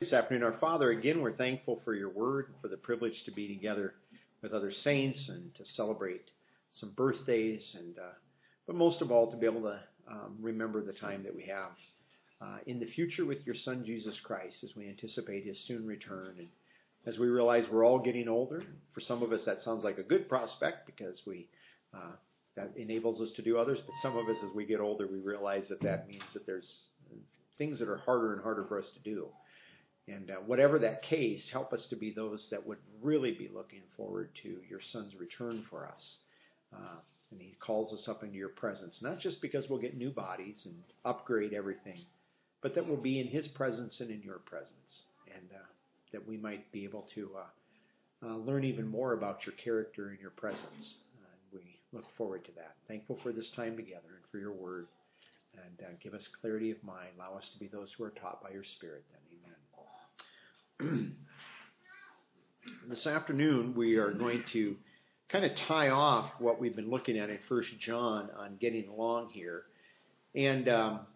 This afternoon, our Father, again, we're thankful for your word and for the privilege to be together with other saints and to celebrate some birthdays, but most of all, to be able to remember the time that we have in the future with your Son, Jesus Christ, as we anticipate his soon return. And as we realize we're all getting older, for some of us that sounds like a good prospect because that enables us to do others, but some of us, as we get older, we realize that means that there's things that are harder and harder for us to do. And whatever that case, help us to be those that would really be looking forward to your Son's return for us. And he calls us up into your presence, not just because we'll get new bodies and upgrade everything, but that we'll be in his presence and in your presence. And that we might be able to learn even more about your character and your presence. We look forward to that. Thankful for this time together and for your word. And give us clarity of mind. Allow us to be those who are taught by your Spirit. Then, amen. This afternoon, we are going to kind of tie off what we've been looking at in 1 John on getting along here. And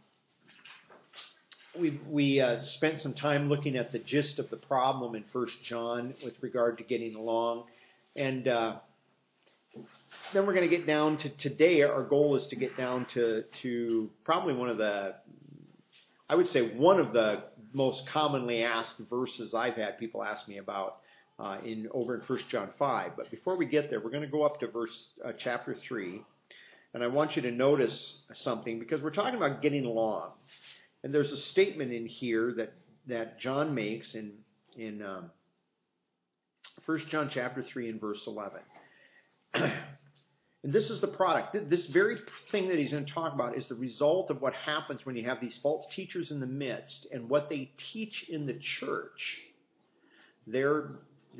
we spent some time looking at the gist of the problem in 1 John with regard to getting along. And then we're going to get down to today. Our goal is to get down to probably one of the most commonly asked verses I've had people ask me about over in 1 John 5. But before we get there, we're going to go up to chapter 3. And I want you to notice something, because we're talking about getting along. And there's a statement in here that John makes in 1 John chapter 3 and verse 11. And this is the product. This very thing that he's going to talk about is the result of what happens when you have these false teachers in the midst, and what they teach in the church. They're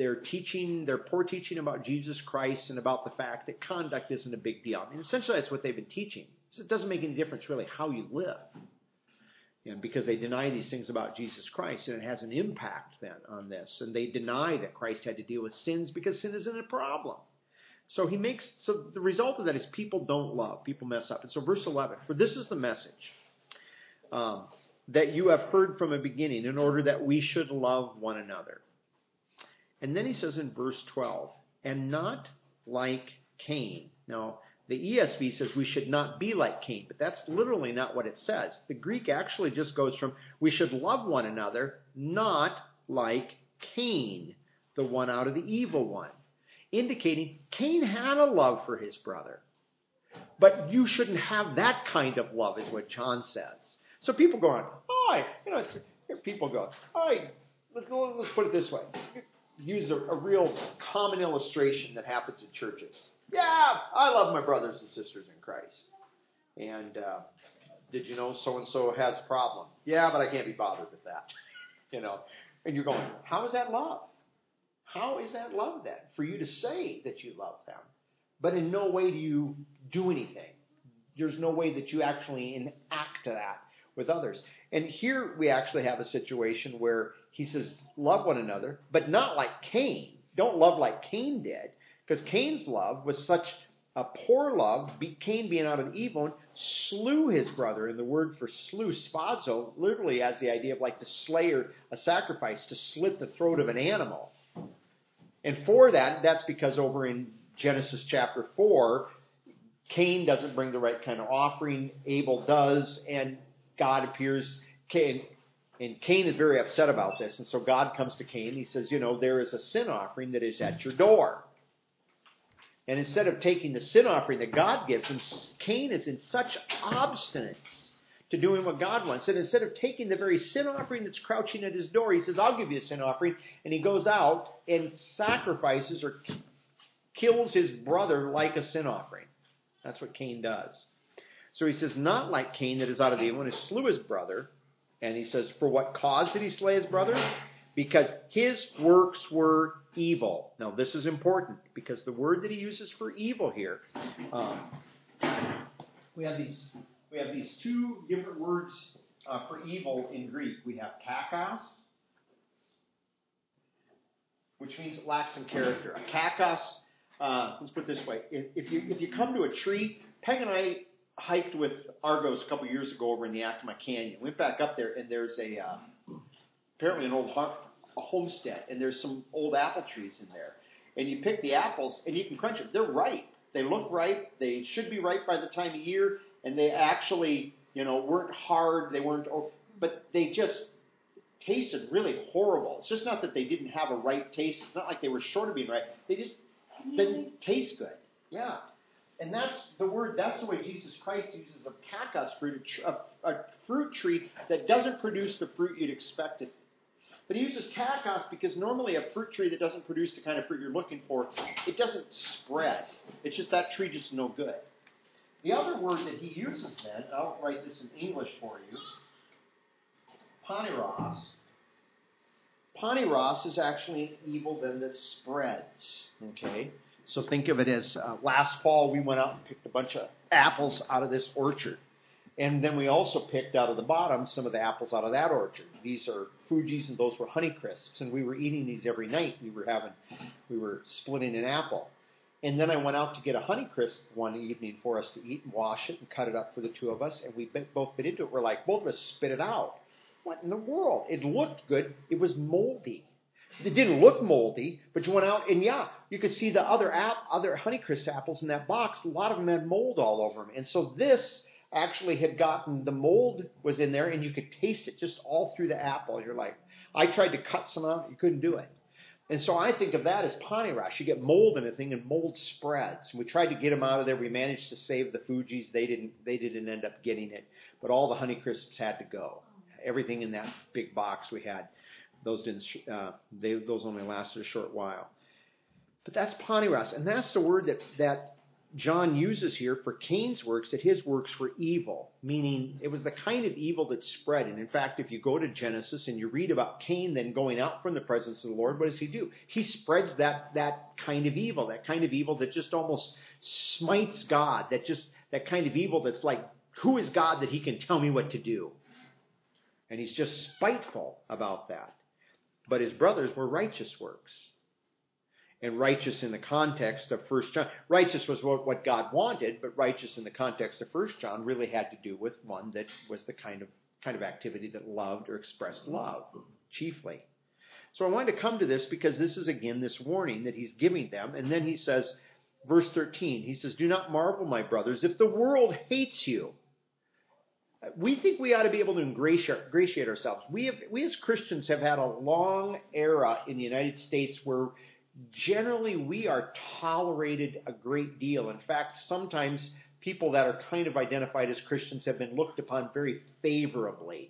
poor teaching about Jesus Christ and about the fact that conduct isn't a big deal. I mean, essentially that's what they've been teaching. So it doesn't make any difference really how you live. Because they deny these things about Jesus Christ, and it has an impact then on this. And they deny that Christ had to deal with sins because sin isn't a problem. So the result of that is people don't love. People mess up. And so verse 11, for this is the message that you have heard from the beginning, in order that we should love one another. And then he says in verse 12, and not like Cain. Now, the ESV says we should not be like Cain, but that's literally not what it says. The Greek actually just goes from we should love one another, not like Cain, the one out of the evil one. Indicating Cain had a love for his brother. But you shouldn't have that kind of love, is what John says. So people go on, people go, let's put it this way. Use a real common illustration that happens in churches. Yeah, I love my brothers and sisters in Christ. And did you know so-and-so has a problem? Yeah, but I can't be bothered with that. And you're going, how is that love? How is that love then? For you to say that you love them, but in no way do you do anything. There's no way that you actually enact that with others. And here we actually have a situation where he says, love one another, but not like Cain. Don't love like Cain did, because Cain's love was such a poor love. Cain, being out of evil, slew his brother. And the word for slew, spazo, literally has the idea of like to slay or a sacrifice, to slit the throat of an animal. And for that's because over in Genesis chapter 4, Cain doesn't bring the right kind of offering. Abel does, and God appears. And Cain is very upset about this. And so God comes to Cain. He says, there is a sin offering that is at your door. And instead of taking the sin offering that God gives him, Cain is in such obstinance to doing what God wants. And instead of taking the very sin offering that's crouching at his door, he says, I'll give you a sin offering. And he goes out and sacrifices or kills his brother like a sin offering. That's what Cain does. So he says, not like Cain, that is out of evil, and slew his brother. And he says, for what cause did he slay his brother? Because his works were evil. Now this is important, because the word that he uses for evil here, we have these two different words for evil in Greek. We have kakos, which means it lacks in character. A kakos, let's put it this way. If you come to a tree, Peg and I hiked with Argos a couple years ago over in the Yakima Canyon. Went back up there, and there's apparently an old a homestead, and there's some old apple trees in there. And you pick the apples, and you can crunch them. They're ripe. They look ripe. They should be ripe by the time of year, and they actually, weren't hard. They weren't, but they just tasted really horrible. It's just not that they didn't have a ripe taste. It's not like they were short of being ripe. They just didn't taste good. Yeah. And that's the way Jesus Christ uses a kakos fruit, a fruit tree that doesn't produce the fruit you'd expect it. But he uses kakos because normally a fruit tree that doesn't produce the kind of fruit you're looking for, it doesn't spread. It's just that tree just no good. The other word that he uses then, I'll write this in English for you, paniros. Paniros is actually an evil then that spreads. Okay? So think of it as last fall we went out and picked a bunch of apples out of this orchard. And then we also picked out of the bottom some of the apples out of that orchard. These are Fuji's and those were Honeycrisps. And we were eating these every night. We were splitting an apple. And then I went out to get a Honeycrisp one evening for us to eat and wash it and cut it up for the two of us. And we both bit into it. We're like, both of us spit it out. What in the world? It looked good. It was moldy. It didn't look moldy, but you went out and you could see the other Honeycrisp apples in that box. A lot of them had mold all over them. And so this actually had gotten, the mold was in there and you could taste it just all through the apple. You're like, I tried to cut some out, you couldn't do it. And so I think of that as paniros. You get mold in a thing and mold spreads. We tried to get them out of there. We managed to save the Fuji's. They didn't end up getting it. But all the Honeycrisps had to go. Everything in that big box we had, those only lasted a short while. But that's paniros. And that's the word that John uses here for Cain's works, that his works were evil, meaning it was the kind of evil that spread. And in fact, if you go to Genesis and you read about Cain then going out from the presence of the Lord, what does he do? He spreads that kind of evil that just almost smites God, that kind of evil that's like, who is God that he can tell me what to do? And he's just spiteful about that. But his brothers were righteous works. And righteous in the context of 1 John. Righteous was what God wanted, but righteous in the context of 1 John really had to do with one that was the kind of activity that loved or expressed love, chiefly. So I wanted to come to this because this is, again, this warning that he's giving them. And then he says, verse 13, he says, do not marvel, my brothers, if the world hates you. We think we ought to be able to ingratiate ourselves. We as Christians have had a long era in the United States where generally we are tolerated a great deal. In fact, sometimes people that are kind of identified as Christians have been looked upon very favorably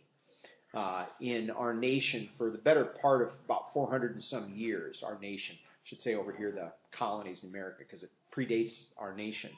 in our nation for the better part of about 400 and some years, our nation. I should say over here the colonies in America because it predates our nation.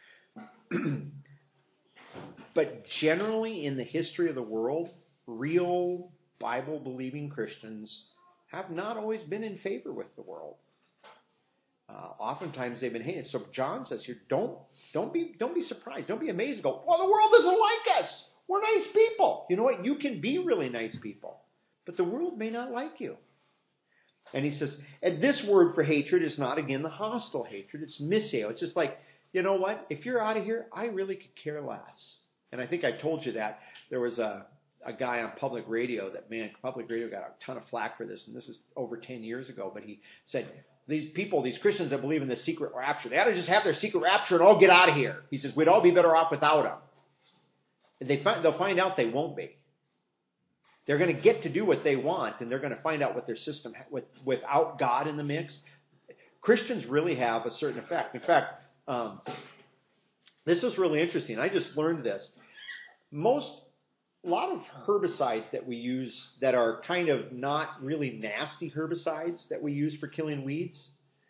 But generally in the history of the world, real Bible-believing Christians have not always been in favor with the world. Oftentimes they've been hated. So John says here, don't be surprised. Don't be amazed and go, well, the world doesn't like us. We're nice people. You know what? You can be really nice people, but the world may not like you. And he says, and this word for hatred is not, again, the hostile hatred. It's miseo. It's just like, you know what? If you're out of here, I really could care less. And I think I told you that. There was a guy on public radio public radio got a ton of flack for this, and this is over 10 years ago, but he said, these Christians that believe in the secret rapture, they ought to just have their secret rapture and all get out of here. He says, we'd all be better off without them. And they'll find out they won't be. They're going to get to do what they want, and they're going to find out what their system, without God in the mix. Christians really have a certain effect. In fact, this is really interesting. I just learned this. A lot of herbicides that we use that are kind of not really nasty herbicides that we use for killing weeds,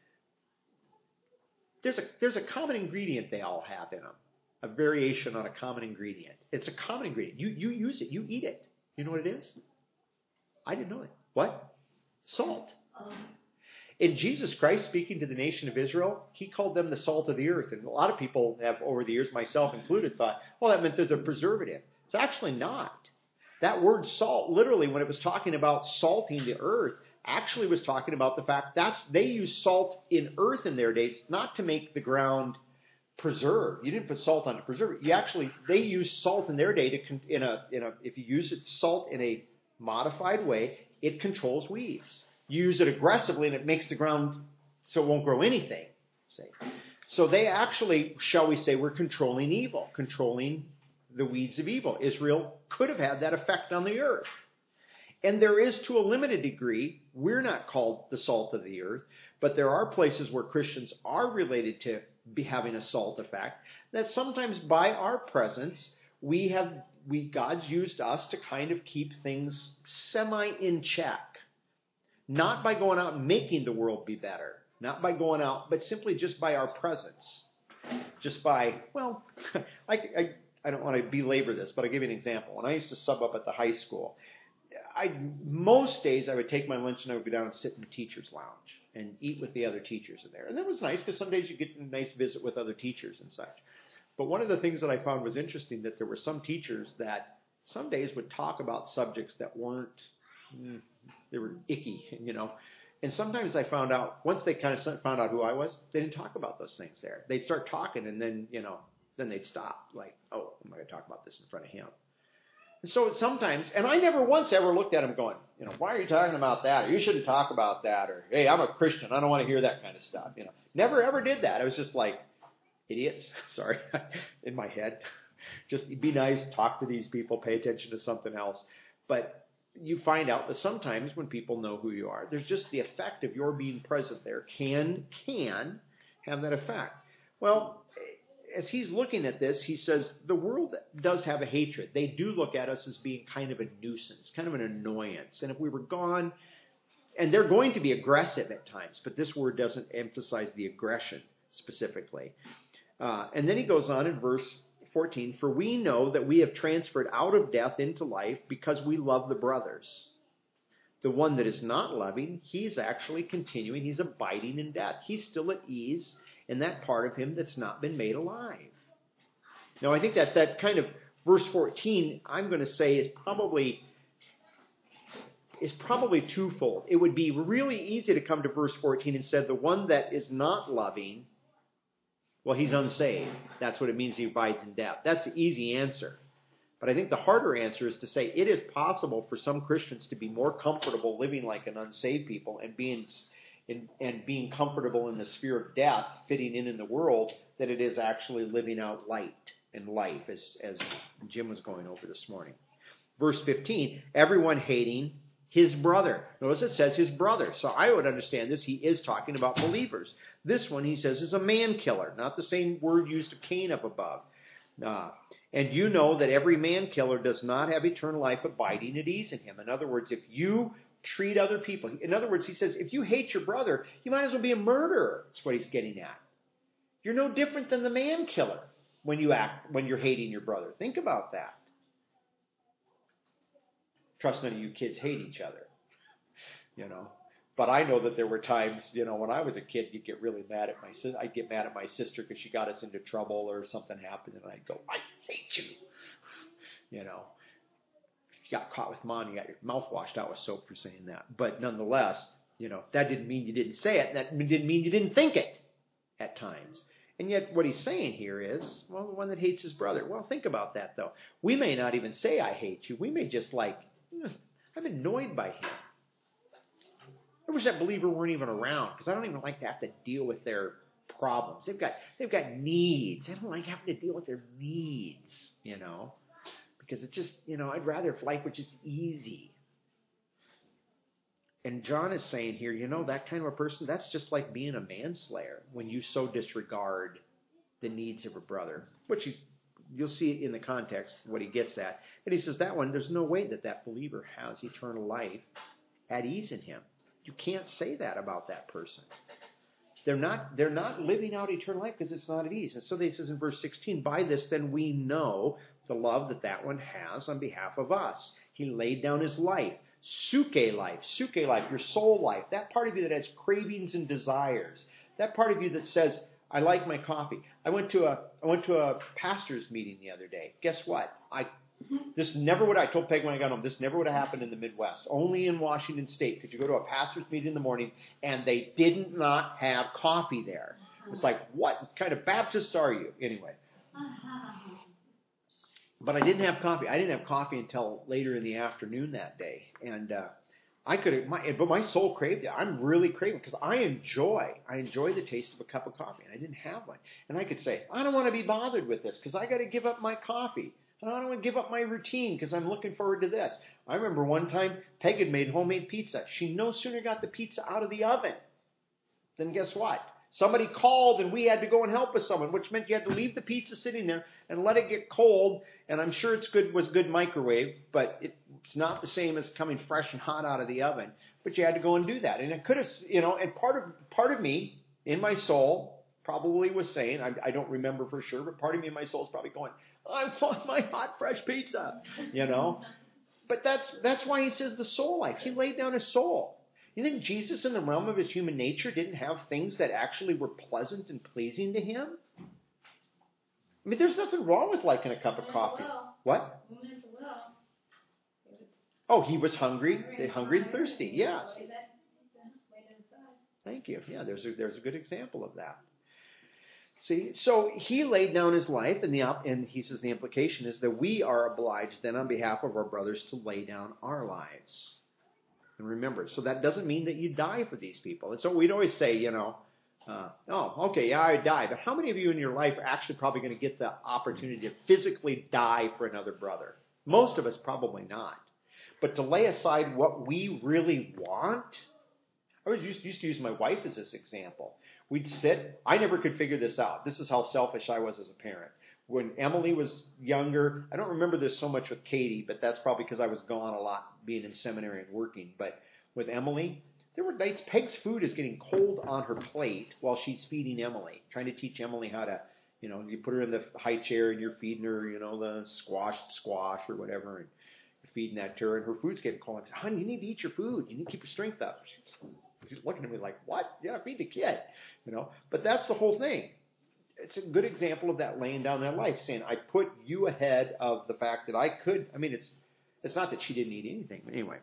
there's a common ingredient they all have in them, a variation on a common ingredient. It's a common ingredient. You use it. You eat it. You know what it is? I didn't know it. What? Salt. In Jesus Christ speaking to the nation of Israel, he called them the salt of the earth. And a lot of people have, over the years, myself included, thought, well, that meant they're the preservative. It's actually not. That word salt, literally, when it was talking about salting the earth, actually was talking about the fact that they used salt in earth in their days, not to make the ground preserved. You didn't put salt on to preserve it. They used salt in their day if you use salt in a modified way, it controls weeds. You use it aggressively and it makes the ground so it won't grow anything. So they actually, shall we say, were controlling evil, controlling the weeds of evil. Israel could have had that effect on the earth. And there is, to a limited degree, we're not called the salt of the earth, but there are places where Christians are related to be having a salt effect, that sometimes by our presence, God's used us to kind of keep things semi in check. Not by going out and making the world be better, not by going out, but simply just by our presence. Just by, well, I don't want to belabor this, but I'll give you an example. When I used to sub up at the high school, most days I would take my lunch and I would go down and sit in the teacher's lounge and eat with the other teachers in there. And that was nice because some days you get a nice visit with other teachers and such. But one of the things that I found was interesting, that there were some teachers that some days would talk about subjects that weren't, they were icky, And sometimes I found out, once they kind of found out who I was, they didn't talk about those things there. They'd start talking and then, then they'd stop. Like, oh, I'm not going to talk about this in front of him. And so sometimes, and I never once ever looked at him going, why are you talking about that? Or you shouldn't talk about that. Or, hey, I'm a Christian. I don't want to hear that kind of stuff. Never ever did that. I was just like, idiots. Sorry, in my head. Just be nice, talk to these people, pay attention to something else. But you find out that sometimes when people know who you are, there's just the effect of your being present there can have that effect. Well, as he's looking at this, he says the world does have a hatred. They do look at us as being kind of a nuisance, kind of an annoyance. And if we were gone, and they're going to be aggressive at times, but this word doesn't emphasize the aggression specifically. And then he goes on in verse 14, for we know that we have transferred out of death into life because we love the brothers. The one that is not loving, he's actually continuing, he's abiding in death. He's still at ease in that part of him that's not been made alive. Now, I think that kind of verse 14, I'm going to say, is probably twofold. It would be really easy to come to verse 14 and say, the one that is not loving, well, he's unsaved. That's what it means he abides in death. That's the easy answer. But I think the harder answer is to say it is possible for some Christians to be more comfortable living like an unsaved people and being comfortable in the sphere of death, fitting in the world, that it is actually living out light and life, as Jim was going over this morning. Verse 15, everyone hating his brother. Notice it says his brother. So I would understand this. He is talking about believers. This one, he says, is a man killer, not the same word used of Cain up above. And you know that every man killer does not have eternal life abiding at ease in him. In other words, if you treat other people, in other words, he says, if you hate your brother, you might as well be a murderer. That's what he's getting at. You're no different than the man killer when you're hating your brother. Think about that. Trust none of you kids hate each other, But I know that there were times, when I was a kid, you'd get really mad at my sister. I'd get mad at my sister because she got us into trouble or something happened, and I'd go, I hate you. You got caught with Mom, you got your mouth washed out with soap for saying that. But nonetheless, that didn't mean you didn't say it. That didn't mean you didn't think it at times. And yet what he's saying here is, well, the one that hates his brother. Well, think about that, though. We may not even say, I hate you. We may just I'm annoyed by him. I wish that believer weren't even around because I don't even like to have to deal with their problems. They've got needs. I don't like having to deal with their needs, because it's just, I'd rather if life was just easy. And John is saying here, that kind of a person, that's just like being a manslayer when you so disregard the needs of a brother, which you'll see it in the context, what he gets at. And he says that one, there's no way that believer has eternal life at ease in him. You can't say that about that person. They're not living out eternal life because it's not at ease. And so he says in verse 16, by this then we know the love that one has on behalf of us. He laid down his life. Suke life, your soul life, that part of you that has cravings and desires, that part of you that says, I like my coffee. I went to a pastor's meeting the other day. Guess what? I told Peg when I got home, this never would have happened in the Midwest. Only in Washington State could you go to a pastor's meeting in the morning and they did not have coffee there. It's like, what kind of Baptists are you? Anyway. But I didn't have coffee. I didn't have coffee until later in the afternoon that day. And but my soul craved it. I'm really craving because I enjoy the taste of a cup of coffee, and I didn't have one. And I could say, I don't want to be bothered with this because I got to give up my coffee. And I don't want to give up my routine because I'm looking forward to this. I remember one time Peg had made homemade pizza. She no sooner got the pizza out of the oven than guess what? Somebody called and we had to go and help with someone, which meant you had to leave the pizza sitting there and let it get cold. And I'm sure was good microwave, but it's not the same as coming fresh and hot out of the oven. But you had to go and do that. And it could have, and part of me in my soul probably was saying, I don't remember for sure, but part of me in my soul is probably going, I want my hot, fresh pizza, But that's why he says the soul life. He laid down his soul. You think Jesus, in the realm of his human nature, didn't have things that actually were pleasant and pleasing to him? I mean, there's nothing wrong with liking a cup of coffee. What? Oh, he was hungry and thirsty. Yes. Thank you. Yeah, there's a good example of that. See, so he laid down his life, and he says the implication is that we are obliged then on behalf of our brothers to lay down our lives. And remember, so that doesn't mean that you die for these people. And so we'd always say, I die. But how many of you in your life are actually probably going to get the opportunity to physically die for another brother? Most of us probably not. But to lay aside what we really want, I used to use my wife as this example. We'd sit. I never could figure this out. This is how selfish I was as a parent. When Emily was younger, I don't remember this so much with Katie, but that's probably because I was gone a lot being in seminary and working. But with Emily, there were nights Peg's food is getting cold on her plate while she's feeding Emily, trying to teach Emily how to, you put her in the high chair and you're feeding her, the squash or whatever, and you're feeding that to her, and her food's getting cold. I said, honey, you need to eat your food. You need to keep your strength up. She's looking at me like, what? Yeah, feed the kid. But that's the whole thing. It's a good example of that laying down that life, saying, I put you ahead of the fact that I could. I mean, it's not that she didn't eat anything. But anyway,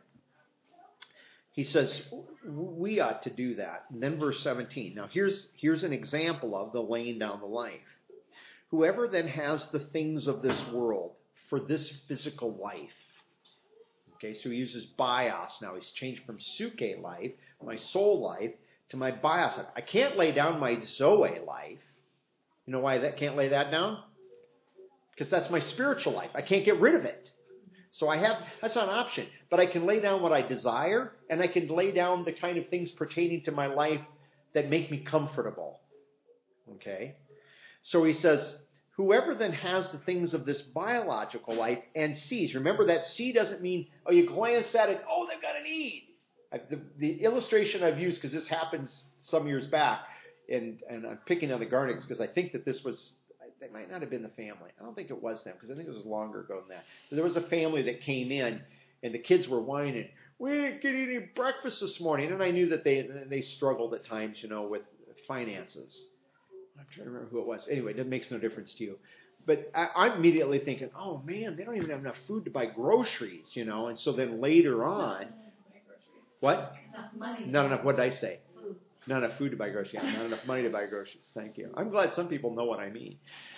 he says we ought to do that. And then verse 17. Now, here's an example of the laying down the life. Whoever then has the things of this world for this physical life. Okay, so he uses bios now. He's changed from suke life, my soul life, to my bios life. I can't lay down my zoe life. You know why I can't lay that down? Because that's my spiritual life. I can't get rid of it. So that's not an option. But I can lay down what I desire, and I can lay down the kind of things pertaining to my life that make me comfortable. Okay? So he says, whoever then has the things of this biological life and sees. Remember that see doesn't mean, you glanced at it, they've got a need. The illustration I've used, because this happens some years back, and I'm picking on the Garnets because I think that they might not have been the family. I don't think it was them because I think it was longer ago than that. But there was a family that came in and the kids were whining, we didn't get any breakfast this morning. And I knew that they struggled at times, with finances. I'm trying to remember who it was. Anyway, that makes no difference to you. But I'm immediately thinking, oh man, they don't even have enough food to buy groceries, And so then later on, what? Not enough. What did I say? Not enough food to buy groceries. Yeah, not enough money to buy groceries. Thank you. I'm glad some people know what I mean.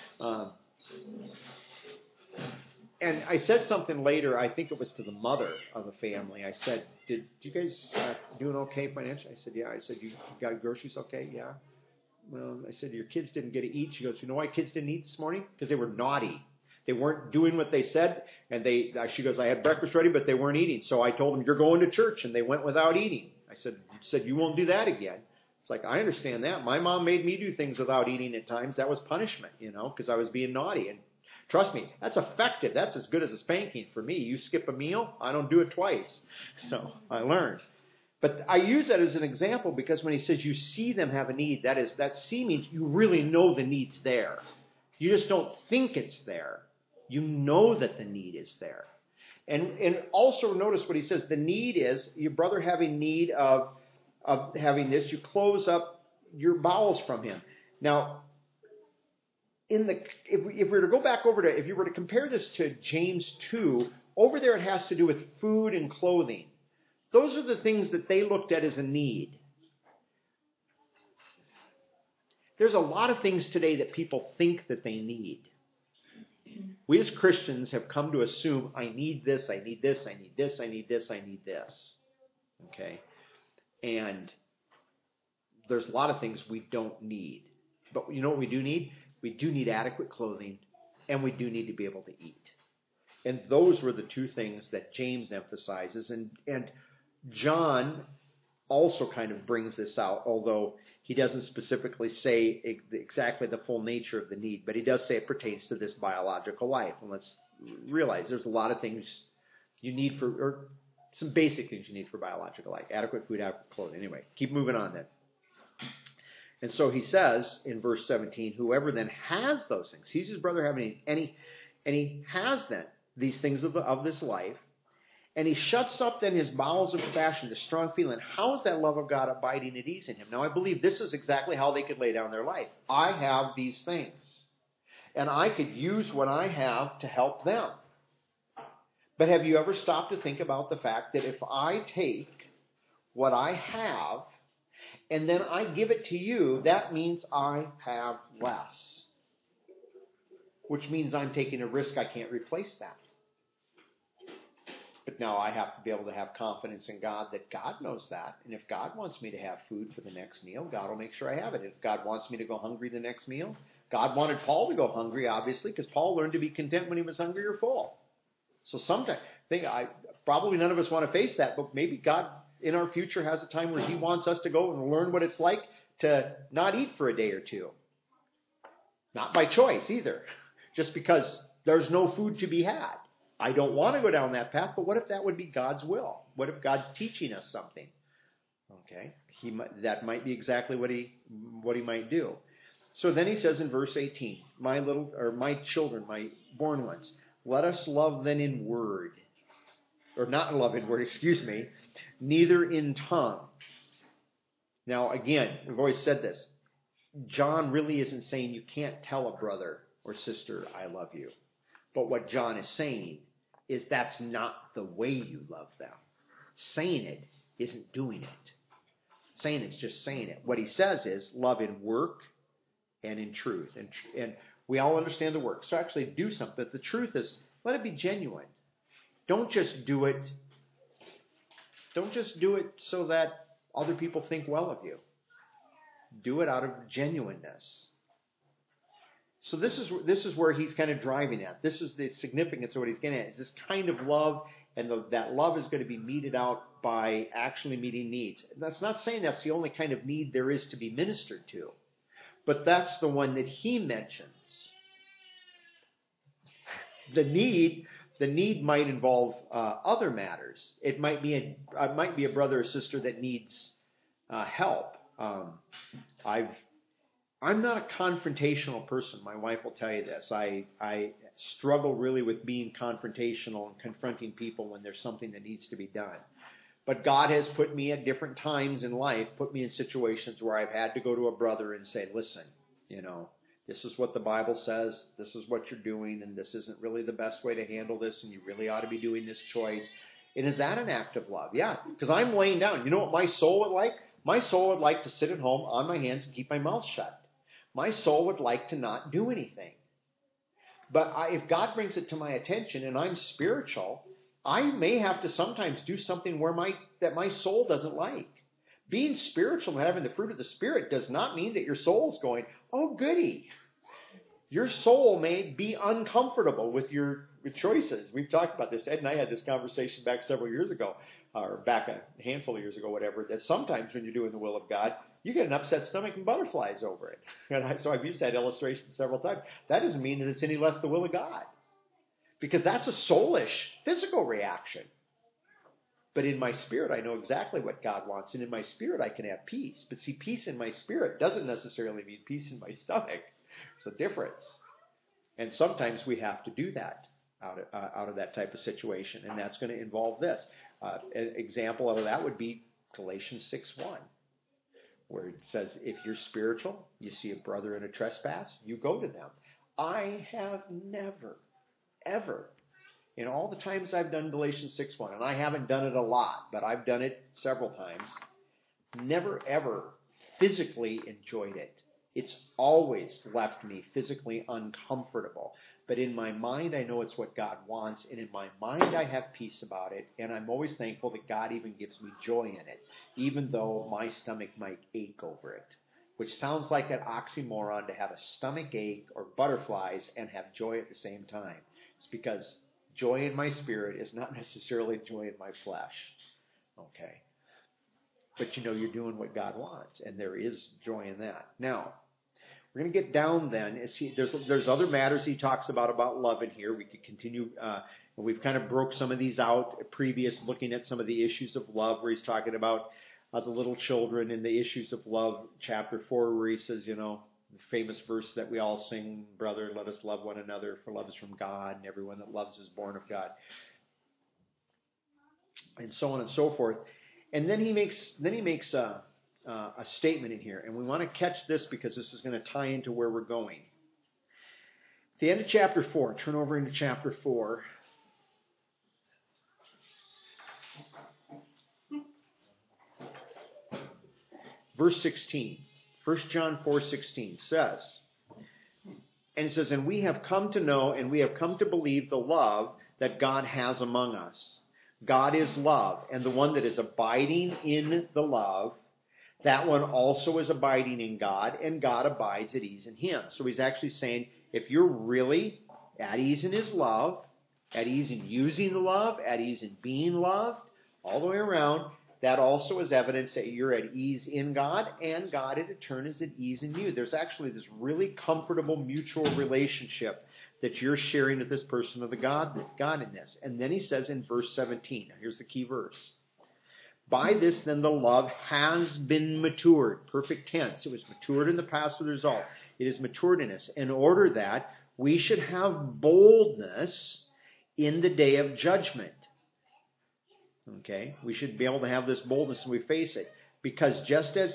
And I said something later, I think it was to the mother of the family. I said, did you guys doing okay financially? I said, yeah. I said, you got groceries okay? Yeah. Well, I said, your kids didn't get to eat. She goes, you know why kids didn't eat this morning? Because they were naughty. They weren't doing what they said. And she goes, I had breakfast ready, but they weren't eating. So I told them, you're going to church. And they went without eating. I said, you won't do that again. It's like, I understand that. My mom made me do things without eating at times. That was punishment, because I was being naughty. And trust me, that's effective. That's as good as a spanking for me. You skip a meal, I don't do it twice. So I learned. But I use that as an example because when he says you see them have a need, that see means you really know the need's there. You just don't think it's there. You know that the need is there. And also notice what he says. The need is your brother having need of having this, you close up your bowels from him. Now, if we were to go back over if you were to compare this to James 2, over there it has to do with food and clothing. Those are the things that they looked at as a need. There's a lot of things today that people think that they need. We as Christians have come to assume, I need this, I need this, I need this, I need this, I need this. Okay? And there's a lot of things we don't need. But you know what we do need? We do need adequate clothing, and we do need to be able to eat. And those were the two things that James emphasizes. And John also kind of brings this out, although he doesn't specifically say exactly the full nature of the need, but he does say it pertains to this biological life. And let's realize there's a lot of things you need for, or some basic things you need for biological life. Adequate food, adequate clothing. Anyway, keep moving on then. And so he says in verse 17, whoever then has those things, sees his brother having any, and he has then these things of this life, and he shuts up then his bowels of compassion, the strong feeling. How is that love of God abiding at ease in him? Now I believe this is exactly how they could lay down their life. I have these things, and I could use what I have to help them. But have you ever stopped to think about the fact that if I take what I have and then I give it to you, that means I have less. Which means I'm taking a risk I can't replace that. But now I have to be able to have confidence in God that God knows that. And if God wants me to have food for the next meal, God will make sure I have it. If God wants me to go hungry the next meal, God wanted Paul to go hungry, obviously, because Paul learned to be content when he was hungry or full. So sometimes, probably none of us want to face that, but maybe God in our future has a time where he wants us to go and learn what it's like to not eat for a day or two. Not by choice either, just because there's no food to be had. I don't want to go down that path, but what if that would be God's will? What if God's teaching us something? Okay, that might be exactly what he might do. So then he says in verse 18, my children, my born ones, let us love then in word, or not love in word, neither in tongue. Now again, we've always said this. John really isn't saying you can't tell a brother or sister, I love you. But what John is saying is that's not the way you love them. Saying it isn't doing it. Saying it's just saying it. What he says is love in work and in truth. And we all understand the work. So actually do something. But the truth is, let it be genuine. Don't just do it. Don't just do it so that other people think well of you. Do it out of genuineness. So this is where he's kind of driving at. This is the significance of what he's getting at. Is this kind of love, and that love is going to be meted out by actually meeting needs. That's not saying that's the only kind of need there is to be ministered to, but that's the one that he mentions. The need might involve other matters. It might be a brother or sister that needs help. I'm not a confrontational person. My wife will tell you this. I struggle really with being confrontational and confronting people when there's something that needs to be done. But God has put me at different times in life, put me in situations where I've had to go to a brother and say, listen, this is what the Bible says, this is what you're doing, and this isn't really the best way to handle this, and you really ought to be doing this choice. And is that an act of love? Yeah, because I'm laying down. You know what my soul would like? My soul would like to sit at home on my hands and keep my mouth shut. My soul would like to not do anything. But if God brings it to my attention and I'm spiritual, I may have to sometimes do something that my soul doesn't like. Being spiritual and having the fruit of the Spirit does not mean that your soul's going, oh, goody. Your soul may be uncomfortable with your choices. We've talked about this. Ed and I had this conversation back several years ago, or back a handful of years ago, whatever, that sometimes when you're doing the will of God, you get an upset stomach and butterflies over it. And so I've used that illustration several times. That doesn't mean that it's any less the will of God, because that's a soulish, physical reaction. But in my spirit, I know exactly what God wants, and in my spirit, I can have peace. But see, peace in my spirit doesn't necessarily mean peace in my stomach. There's a difference. And sometimes we have to do that out of that type of situation, and that's going to involve this. An example of that would be Galatians 6:1, where it says, if you're spiritual, you see a brother in a trespass, you go to them. I have never, ever, in all the times I've done Galatians 6:1, and I haven't done it a lot, but I've done it several times, never, ever physically enjoyed it It's always left me physically uncomfortable. But in my mind, I know it's what God wants. And in my mind, I have peace about it. And I'm always thankful that God even gives me joy in it, even though my stomach might ache over it. Which sounds like an oxymoron, to have a stomach ache or butterflies and have joy at the same time. It's because joy in my spirit is not necessarily joy in my flesh. Okay. But you're doing what God wants, and there is joy in that. Now, we're going to get down then. There's other matters he talks about love in here. We could continue, and we've kind of broke some of these out previous, looking at some of the issues of love, where he's talking about the little children and the issues of love. Chapter 4, where he says, the famous verse that we all sing, brother, let us love one another, for love is from God, and everyone that loves is born of God. And so on and so forth. And then he makes a statement in here, and we want to catch this because this is going to tie into where we're going. At the end of chapter 4, turn over into chapter 4. Verse 16. 1 John 4:16 says, and it says, and we have come to know and we have come to believe the love that God has among us. God is love, and the one that is abiding in the love, that one also is abiding in God, and God abides at ease in him. So he's actually saying, if you're really at ease in his love, at ease in using the love, at ease in being loved, all the way around, that also is evidence that you're at ease in God, and God in turn is at ease in you. There's actually this really comfortable mutual relationship that you're sharing with this person of the Godness. And then he says in verse 17, now here's the key verse. By this then the love has been matured. Perfect tense. It was matured in the past with result. It is matured in us in order that we should have boldness in the day of judgment. Okay? We should be able to have this boldness when we face it. Because just as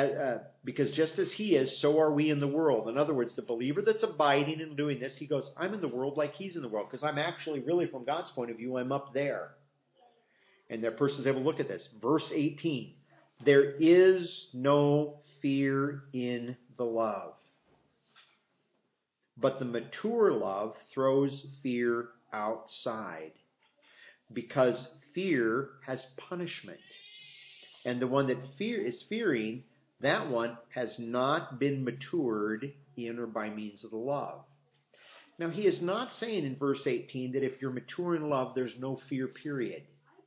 he is, so are we in the world. In other words, the believer that's abiding and doing this, he goes, I'm in the world like he's in the world. Because I'm actually, really, from God's point of view, I'm up there. And that person's able to look at this. Verse 18. There is no fear in the love. But the mature love throws fear outside. Because fear has punishment. And the one that is fearing, that one has not been matured in or by means of the love. Now, he is not saying in verse 18 that if you're mature in love, there's no fear, period.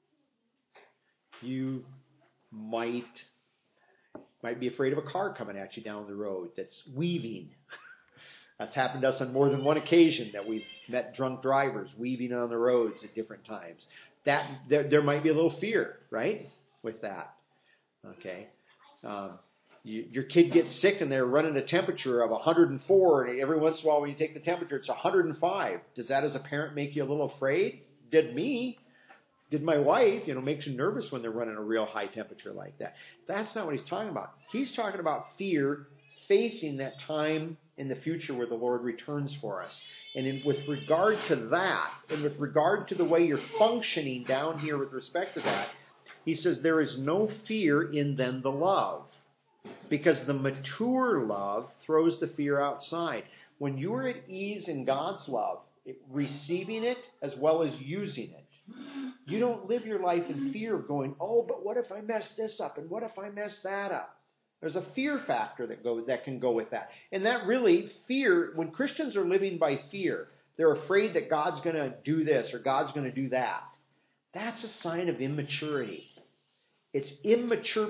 You might be afraid of a car coming at you down the road that's weaving. That's happened to us on more than one occasion, that we've met drunk drivers weaving on the roads at different times. That there might be a little fear, right, with that. Okay. Your kid gets sick and they're running a temperature of 104, and every once in a while when you take the temperature, it's 105. Does that as a parent make you a little afraid? Did me. Did my wife, makes you nervous when they're running a real high temperature like that. That's not what he's talking about. He's talking about fear facing that time in the future where the Lord returns for us. And with regard to that, and with regard to the way you're functioning down here with respect to that, he says there is no fear in then the love. Because the mature love throws the fear outside. When you are at ease in God's love, receiving it as well as using it, you don't live your life in fear of going, oh, but what if I mess this up? And what if I mess that up? There's a fear factor that can go with that. And that really, fear, when Christians are living by fear, they're afraid that God's going to do this or God's going to do that. That's a sign of immaturity. It's immature.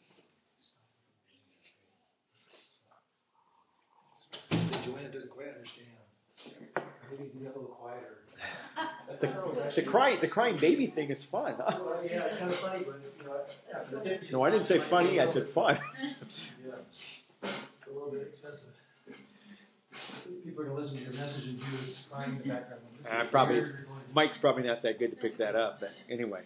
Joanna doesn't quite understand. Maybe you can get a little quieter. The crying baby thing is fun. Huh? Well, yeah, it's kind of funny, but after the 50, No, I didn't say funny. I said fun. Yeah, it's a little bit excessive. People are going to listen to your message and do this crying in the background. Mike's probably not that good to pick that up, but anyway.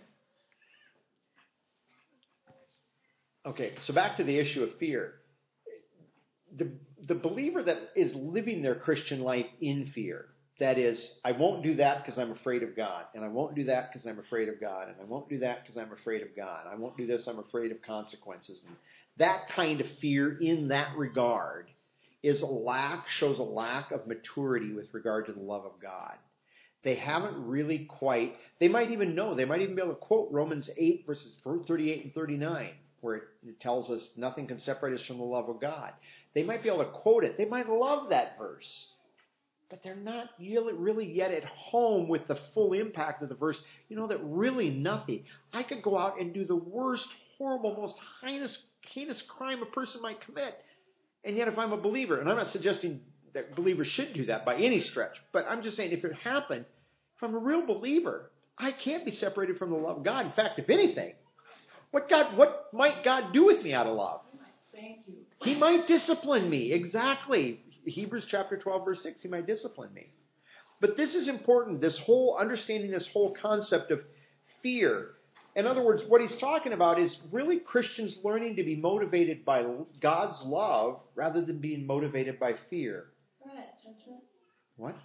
Okay, so back to the issue of fear. The believer that is living their Christian life in fear, that is, I won't do that because I'm afraid of God, and I won't do that because I'm afraid of God, and I won't do that because I'm afraid of God. I won't do this, I'm afraid of consequences. And that kind of fear in that regard shows a lack of maturity with regard to the love of God. They haven't really quite, they might even be able to quote Romans 8 verses 38 and 39, where it tells us nothing can separate us from the love of God. They might be able to quote it. They might love that verse. But they're not really yet at home with the full impact of the verse. You know that really nothing. I could go out and do the worst, horrible, most heinous crime a person might commit. And yet if I'm a believer, and I'm not suggesting that believers should do that by any stretch, but I'm just saying if it happened, if I'm a real believer, I can't be separated from the love of God. In fact, if anything, what might God do with me out of love? Thank you. He might discipline me. Exactly. Hebrews chapter 12, verse 6, he might discipline me. But this is important, understanding this whole concept of fear. In other words, what he's talking about is really Christians learning to be motivated by God's love rather than being motivated by fear. Right, judgment. What?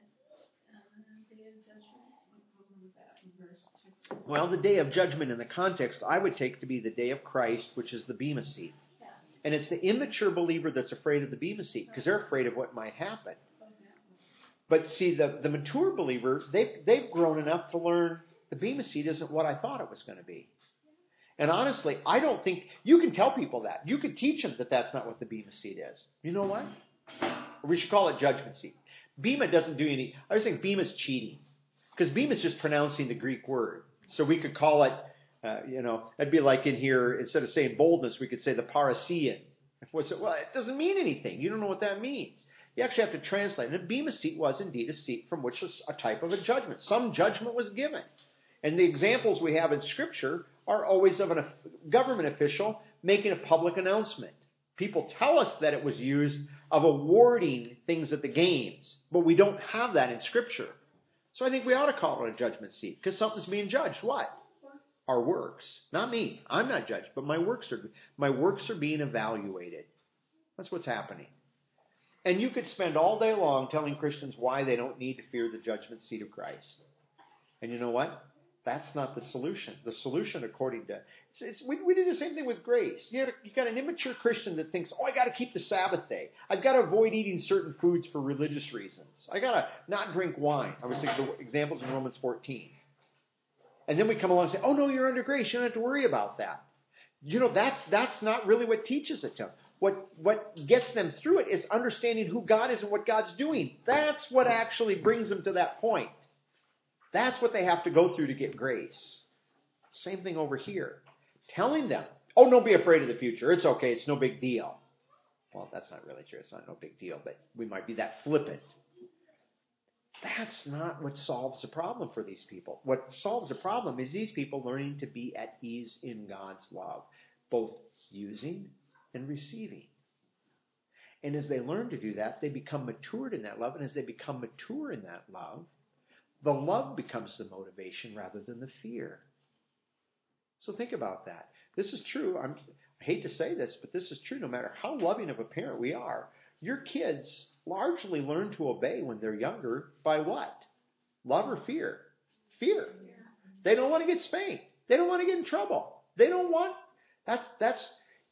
Day of judgment. Verse 2. Well, the day of judgment in the context I would take to be the day of Christ, which is the Bema seat. And it's the immature believer that's afraid of the Bema seat because they're afraid of what might happen. But see, the mature believer, they've grown enough to learn the Bema seat isn't what I thought it was going to be. And honestly, I don't think, you can tell people that. You could teach them that that's not what the Bema seat is. You know what? Or we should call it judgment seat. Bema doesn't do any, I was saying Bema's cheating. Because Bema is just pronouncing the Greek word. So we could call it, that'd be like in here, instead of saying boldness, we could say the parasian. Well, it doesn't mean anything. You don't know what that means. You actually have to translate. And a Bema seat was indeed a seat from which was a type of a judgment. Some judgment was given. And the examples we have in Scripture are always of a government official making a public announcement. People tell us that it was used of awarding things at the games, but we don't have that in Scripture. So I think we ought to call it a judgment seat because something's being judged. What? Our works. Not me. I'm not judged, but my works are being evaluated. That's what's happening. And you could spend all day long telling Christians why they don't need to fear the judgment seat of Christ. And you know what? That's not the solution. The solution, according to... we do the same thing with grace. You got an immature Christian that thinks, I got to keep the Sabbath day. I've got to avoid eating certain foods for religious reasons. I got to not drink wine. I was thinking the examples in Romans 14. And then we come along and say, oh, no, you're under grace. You don't have to worry about that. That's not really what teaches it to them. What gets them through it is understanding who God is and what God's doing. That's what actually brings them to that point. That's what they have to go through to get grace. Same thing over here. Telling them, don't be afraid of the future. It's okay. It's no big deal. Well, that's not really true. It's not no big deal, but we might be that flippant. That's not what solves the problem for these people. What solves the problem is these people learning to be at ease in God's love, both using and receiving. And as they learn to do that, they become matured in that love. And as they become mature in that love, the love becomes the motivation rather than the fear. So think about that. This is true. I hate to say this, but this is true no matter how loving of a parent we are. Your kids largely learn to obey when they're younger by what? Love or fear? Fear. They don't want to get spanked. They don't want to get in trouble. They don't want... It's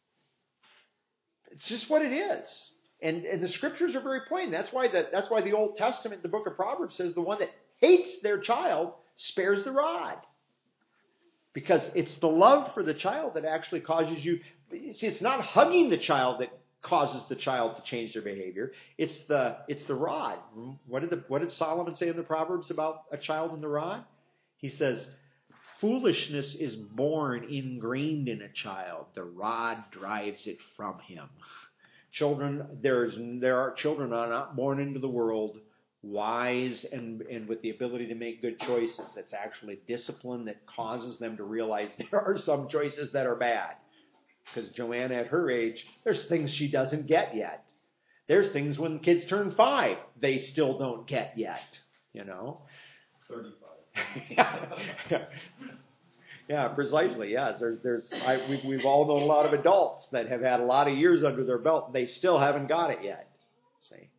just what it is. And the Scriptures are very plain. That's why the Old Testament, the book of Proverbs, says the one that hates their child spares the rod. Because it's the love for the child that actually causes you... See, it's not hugging the child that causes the child to change their behavior. It's the rod. What did Solomon say in the Proverbs about a child and the rod? He says, foolishness is born ingrained in a child. The rod drives it from him. There are children are not born into the world wise and with the ability to make good choices. It's actually discipline that causes them to realize there are some choices that are bad. Because Joanna, at her age, there's things she doesn't get yet. There's things when kids turn 5, they still don't get yet. 35. Yeah, precisely. Yes, we've all known a lot of adults that have had a lot of years under their belt, and they still haven't got it yet. See,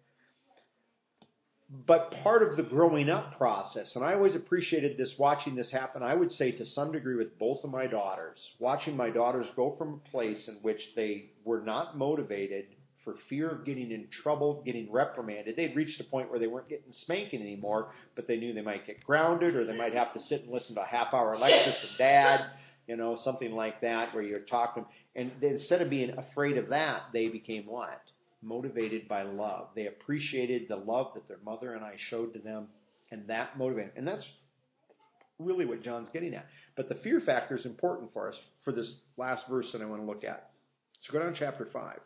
but part of the growing up process, and I always appreciated this, watching this happen. I would say to some degree with both of my daughters, watching my daughters go from a place in which they were not motivated for fear of getting in trouble, getting reprimanded. They'd reached a point where they weren't getting spanking anymore, but they knew they might get grounded, or they might have to sit and listen to a half-hour lecture from Dad, something like that, where you're talking. And instead of being afraid of that, they became what? Motivated by love. They appreciated the love that their mother and I showed to them, and that motivated. And that's really what John's getting at. But the fear factor is important for us for this last verse that I want to look at. So go down to chapter 5.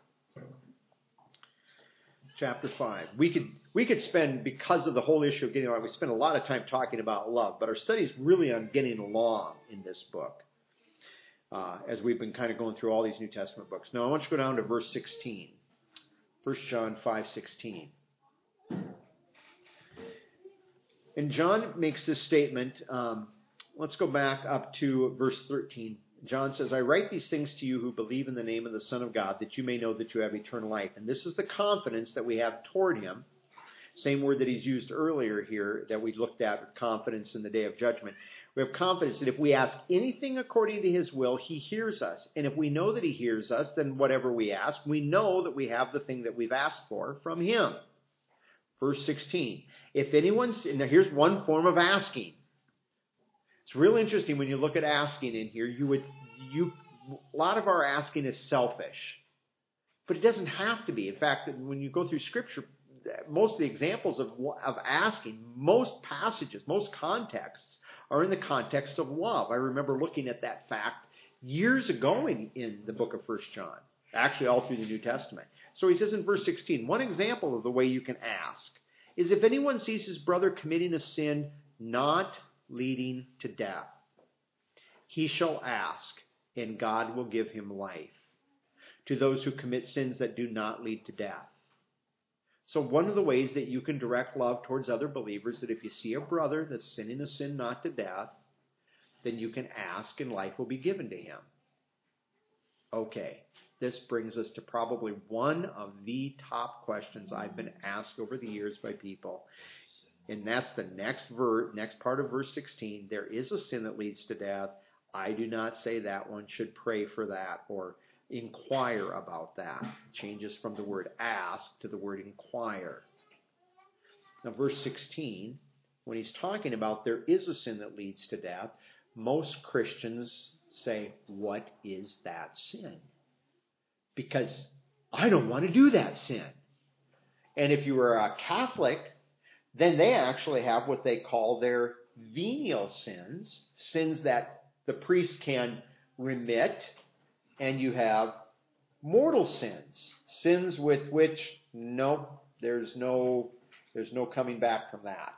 Chapter 5. We could spend, because of the whole issue of getting along, we spend a lot of time talking about love, but our study is really on getting along in this book, as we've been kind of going through all these New Testament books. Now I want you to go down to verse 16. 1 John 5:16. And John makes this statement. Let's go back up to verse 13. John says, I write these things to you who believe in the name of the Son of God, that you may know that you have eternal life. And this is the confidence that we have toward him. Same word that he's used earlier here that we looked at with confidence in the day of judgment. We have confidence that if we ask anything according to his will, he hears us. And if we know that he hears us, then whatever we ask, we know that we have the thing that we've asked for from him. Verse 16. If anyone's, now here's one form of asking. It's real interesting when you look at asking in here. A lot of our asking is selfish, but it doesn't have to be. In fact, when you go through Scripture, most of the examples of asking, most passages, most contexts are in the context of love. I remember looking at that fact years ago in the book of 1 John, actually all through the New Testament. So he says in verse 16, one example of the way you can ask is if anyone sees his brother committing a sin not leading to death, he shall ask, and God will give him life to those who commit sins that do not lead to death. So one of the ways that you can direct love towards other believers, that if you see a brother that's sinning a sin not to death, then you can ask and life will be given to him. Okay, this brings us to probably one of the top questions I've been asked over the years by people. And that's the next part of verse 16. There is a sin that leads to death. I do not say that one should pray for that or inquire about that. It changes from the word ask to the word inquire. Now, verse 16, when he's talking about there is a sin that leads to death, most Christians say, what is that sin? Because I don't want to do that sin. And if you were a Catholic, then they actually have what they call their venial sins, sins that the priest can remit, and you have mortal sins, sins with which there's no coming back from that.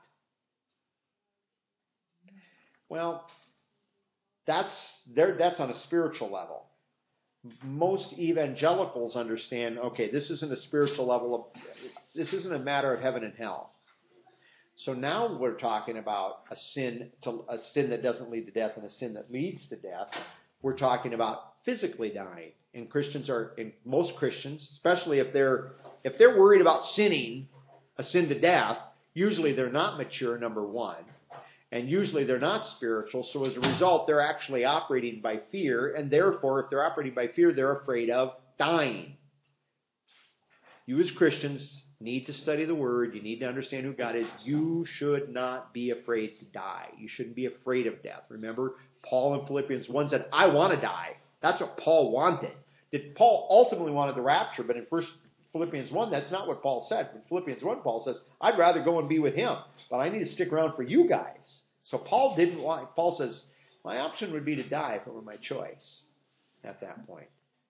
Well, that's on a spiritual level. Most evangelicals understand, okay, this isn't a spiritual level this isn't a matter of heaven and hell. So now we're talking about a sin that doesn't lead to death and a sin that leads to death. We're talking about physically dying. And most Christians, especially if they're worried about sinning a sin to death, usually they're not mature, number one. And usually they're not spiritual. So as a result, they're actually operating by fear. And therefore, if they're operating by fear, they're afraid of dying. You as Christians need to study the Word. You need to understand who God is. You should not be afraid to die. You shouldn't be afraid of death. Remember, Paul in Philippians 1 said, I want to die. That's what Paul wanted. Paul ultimately wanted the rapture, but in Philippians 1, that's not what Paul said. In Philippians 1, Paul says, I'd rather go and be with him, but I need to stick around for you guys. So Paul says, my option would be to die if it were my choice at that point.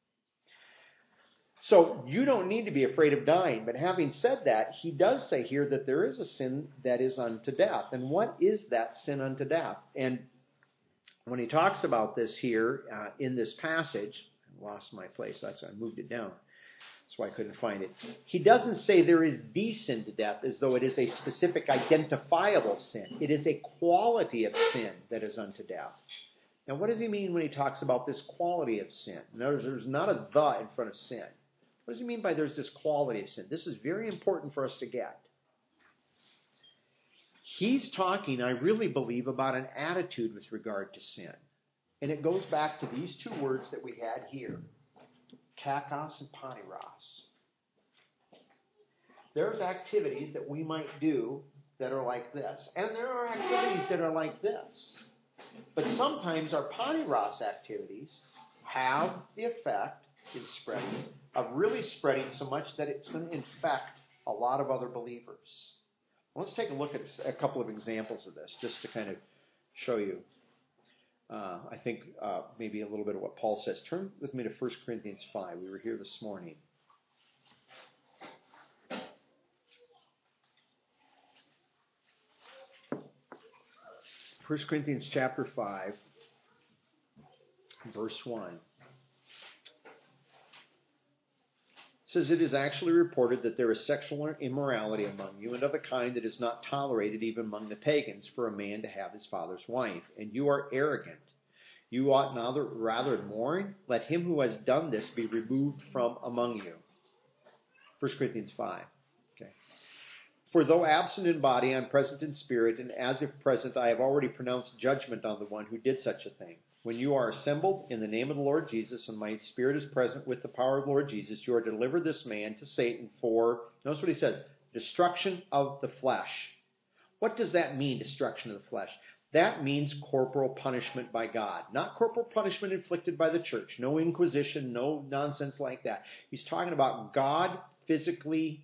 So you don't need to be afraid of dying. But having said that, he does say here that there is a sin that is unto death. And what is that sin unto death? And when he talks about this here in this passage, I lost my place. I moved it down. That's why I couldn't find it. He doesn't say there is the sin to death as though it is a specific identifiable sin. It is a quality of sin that is unto death. Now, what does he mean when he talks about this quality of sin? Notice there's not a the in front of sin. What does he mean by there's this quality of sin? This is very important for us to get. He's talking, I really believe, about an attitude with regard to sin. And it goes back to these two words that we had here, kakos and paniros. there's activities that we might do that are like this. And there are activities that are like this. But sometimes our paniros activities have the effect in spreading, of really spreading so much that it's going to infect a lot of other believers. Let's take a look at a couple of examples of this, just to kind of show you, I think, maybe a little bit of what Paul says. Turn with me to 1 Corinthians 5. We were here this morning. 1 Corinthians chapter 5, verse 1. It says, "It is actually reported that there is sexual immorality among you, and of a kind that is not tolerated even among the pagans, for a man to have his father's wife. And you are arrogant. You ought rather mourn. Let him who has done this be removed from among you." 1 Corinthians 5. Okay. "For though absent in body, I am present in spirit, and as if present, I have already pronounced judgment on the one who did such a thing. When you are assembled in the name of the Lord Jesus, and my spirit is present with the power of the Lord Jesus, you are to deliver this man to Satan for," notice what he says, "destruction of the flesh." What does that mean, destruction of the flesh? That means corporal punishment by God. Not corporal punishment inflicted by the church. No inquisition, no nonsense like that. He's talking about God physically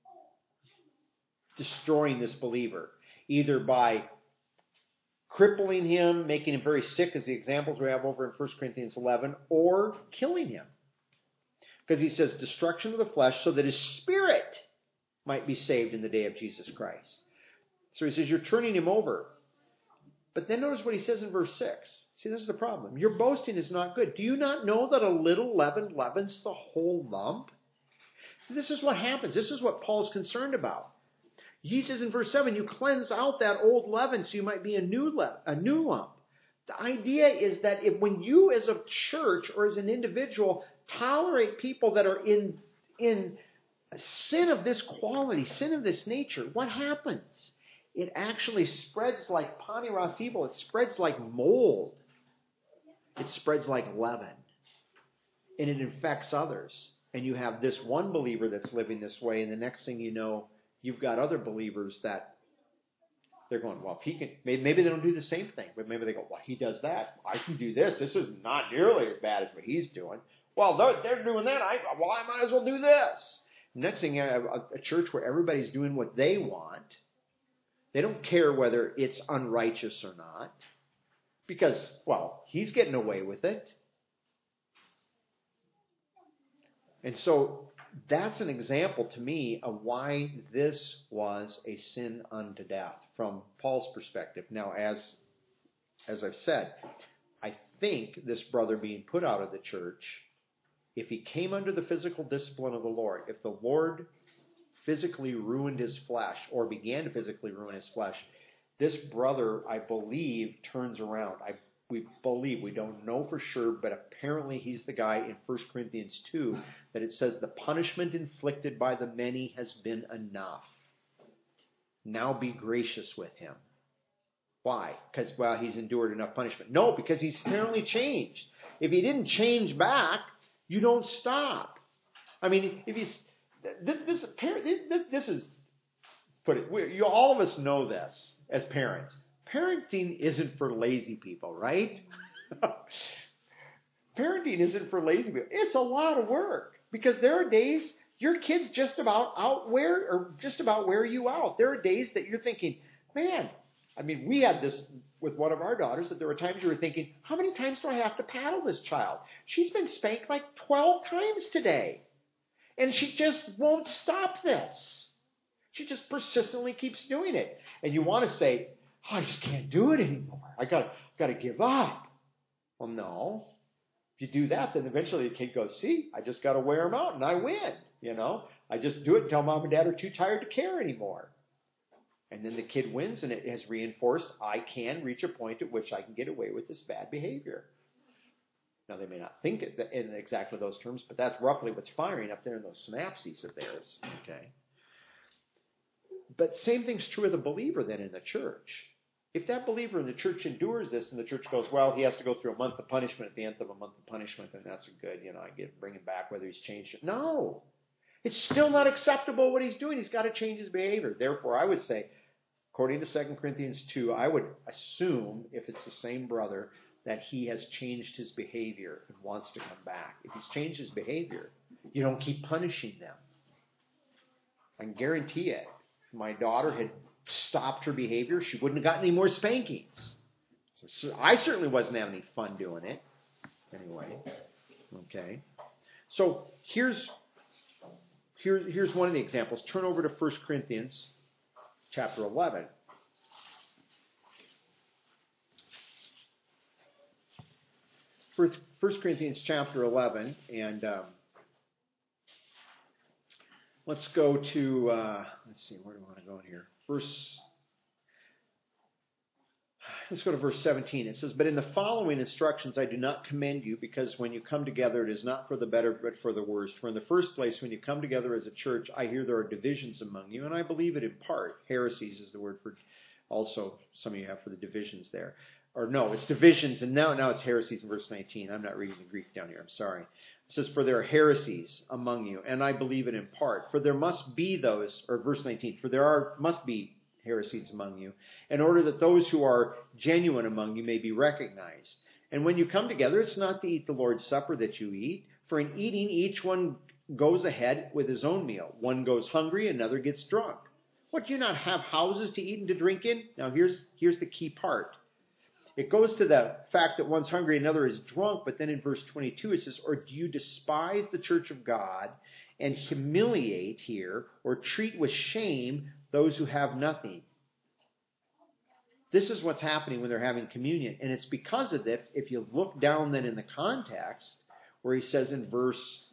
destroying this believer, either by crippling him, making him very sick, as the examples we have over in 1 Corinthians 11, or killing him. Because he says destruction of the flesh so that his spirit might be saved in the day of Jesus Christ. So he says you're turning him over. But then notice what he says in verse 6. See, this is the problem. Your boasting is not good. Do you not know that a little leaven leavens the whole lump? See, this is what happens. This is what Paul's concerned about. He says in verse 7, you cleanse out that old leaven so you might be a new lump. The idea is that when you as a church or as an individual tolerate people that are in sin of this quality, sin of this nature, what happens? It actually spreads like paniros evil. It spreads like mold. It spreads like leaven. And it infects others. And you have this one believer that's living this way, and the next thing you know, you've got other believers that they're going, well, if he can, maybe they don't do the same thing, but maybe they go, well, he does that. I can do this. This is not nearly as bad as what he's doing. Well, they're doing that. I might as well do this. Next thing, you have a church where everybody's doing what they want. They don't care whether it's unrighteous or not because, well, he's getting away with it. And so that's an example to me of why this was a sin unto death from Paul's perspective. Now, as I've said, I think this brother being put out of the church, if he came under the physical discipline of the Lord, if the Lord physically ruined his flesh or began to physically ruin his flesh, this brother, I believe, turns around. We believe, we don't know for sure, but apparently he's the guy in 1 Corinthians 2 that it says the punishment inflicted by the many has been enough. Now be gracious with him. Why? Because, well, he's endured enough punishment. No, because he's apparently changed. If he didn't change back, you don't stop. I mean, if he's this is put it. All of us know this as parents. Parenting isn't for lazy people, right? Parenting isn't for lazy people. It's a lot of work because there are days your kids just about wear you out. There are days that you're thinking, man. I mean, we had this with one of our daughters that there were times you were thinking, how many times do I have to paddle this child? She's been spanked like 12 times today. And she just won't stop this. She just persistently keeps doing it. And you want to say, oh, I just can't do it anymore. I got to give up. Well, no. If you do that, then eventually the kid goes, see, I just got to wear him out and I win. I just do it until mom and dad are too tired to care anymore. And then the kid wins and it has reinforced, I can reach a point at which I can get away with this bad behavior. Now, they may not think it in exactly those terms, but that's roughly what's firing up there in those synapses of theirs. Okay. But same thing's true of the believer then in the church. If that believer in the church endures this and the church goes, well, he has to go through a month of punishment at the end of a month of punishment, then that's a good, I bring him back whether he's changed. No. It's still not acceptable what he's doing. He's got to change his behavior. Therefore, I would say, according to 2 Corinthians 2, I would assume, if it's the same brother, that he has changed his behavior and wants to come back. If he's changed his behavior, you don't keep punishing them. I can guarantee it. If my daughter had stopped her behavior, she wouldn't have gotten any more spankings. So I certainly wasn't having any fun doing it. Anyway, okay. So here's one of the examples. Turn over to 1 Corinthians chapter 11. 1 Corinthians chapter 11, and let's go to, let's see, where do I want to go in here? Let's go to verse 17. It says, "But in the following instructions I do not commend you, because when you come together it is not for the better but for the worst. For in the first place, when you come together as a church, I hear there are divisions among you, and I believe it in part." Heresies is the word for, also some of you have for the divisions there. Or no, it's divisions, and now it's heresies in verse 19. I'm not reading the Greek down here, I'm sorry. It says, "For there are heresies among you, and I believe it in part. For there must be those," or verse 19, must be heresies among you, in order that those who are genuine among you may be recognized. And when you come together, it's not to eat the Lord's Supper that you eat, for in eating each one goes ahead with his own meal. One goes hungry, another gets drunk. What, do you not have houses to eat and to drink in? Now here's the key part. It goes to the fact that one's hungry, another is drunk, but then in verse 22 it says, "Or do you despise the church of God and humiliate here, or treat with shame those who have nothing?" This is what's happening when they're having communion. And it's because of that, if you look down then in the context, where he says in verse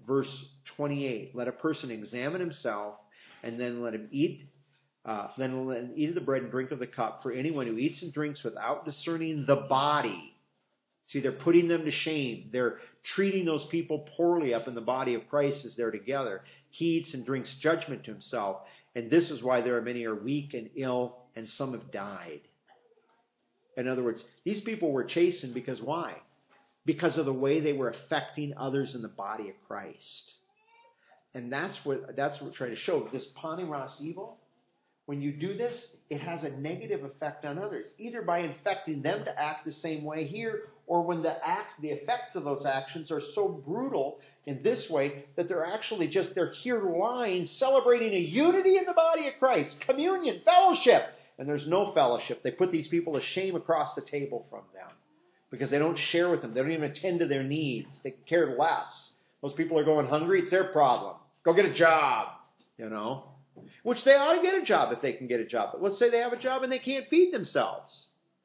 28, "Let a person examine himself, and then let him eat of the bread and drink of the cup. For anyone who eats and drinks without discerning the body," see, they're putting them to shame. They're treating those people poorly up in the body of Christ as they're together. He eats and drinks judgment to himself. And this is why there are many who are weak and ill, and some have died. In other words, these people were chastened because why? Because of the way they were affecting others in the body of Christ. And that's what we're trying to show. This paniros evil, when you do this, it has a negative effect on others, either by infecting them to act the same way here, or when the effects of those actions are so brutal in this way that they're here lying, celebrating a unity in the body of Christ, communion, fellowship, and there's no fellowship. They put these people to shame across the table from them because they don't share with them. They don't even attend to their needs. They care less. Those people are going hungry. It's their problem. Go get a job, which they ought to get a job if they can get a job. But let's say they have a job and they can't feed themselves.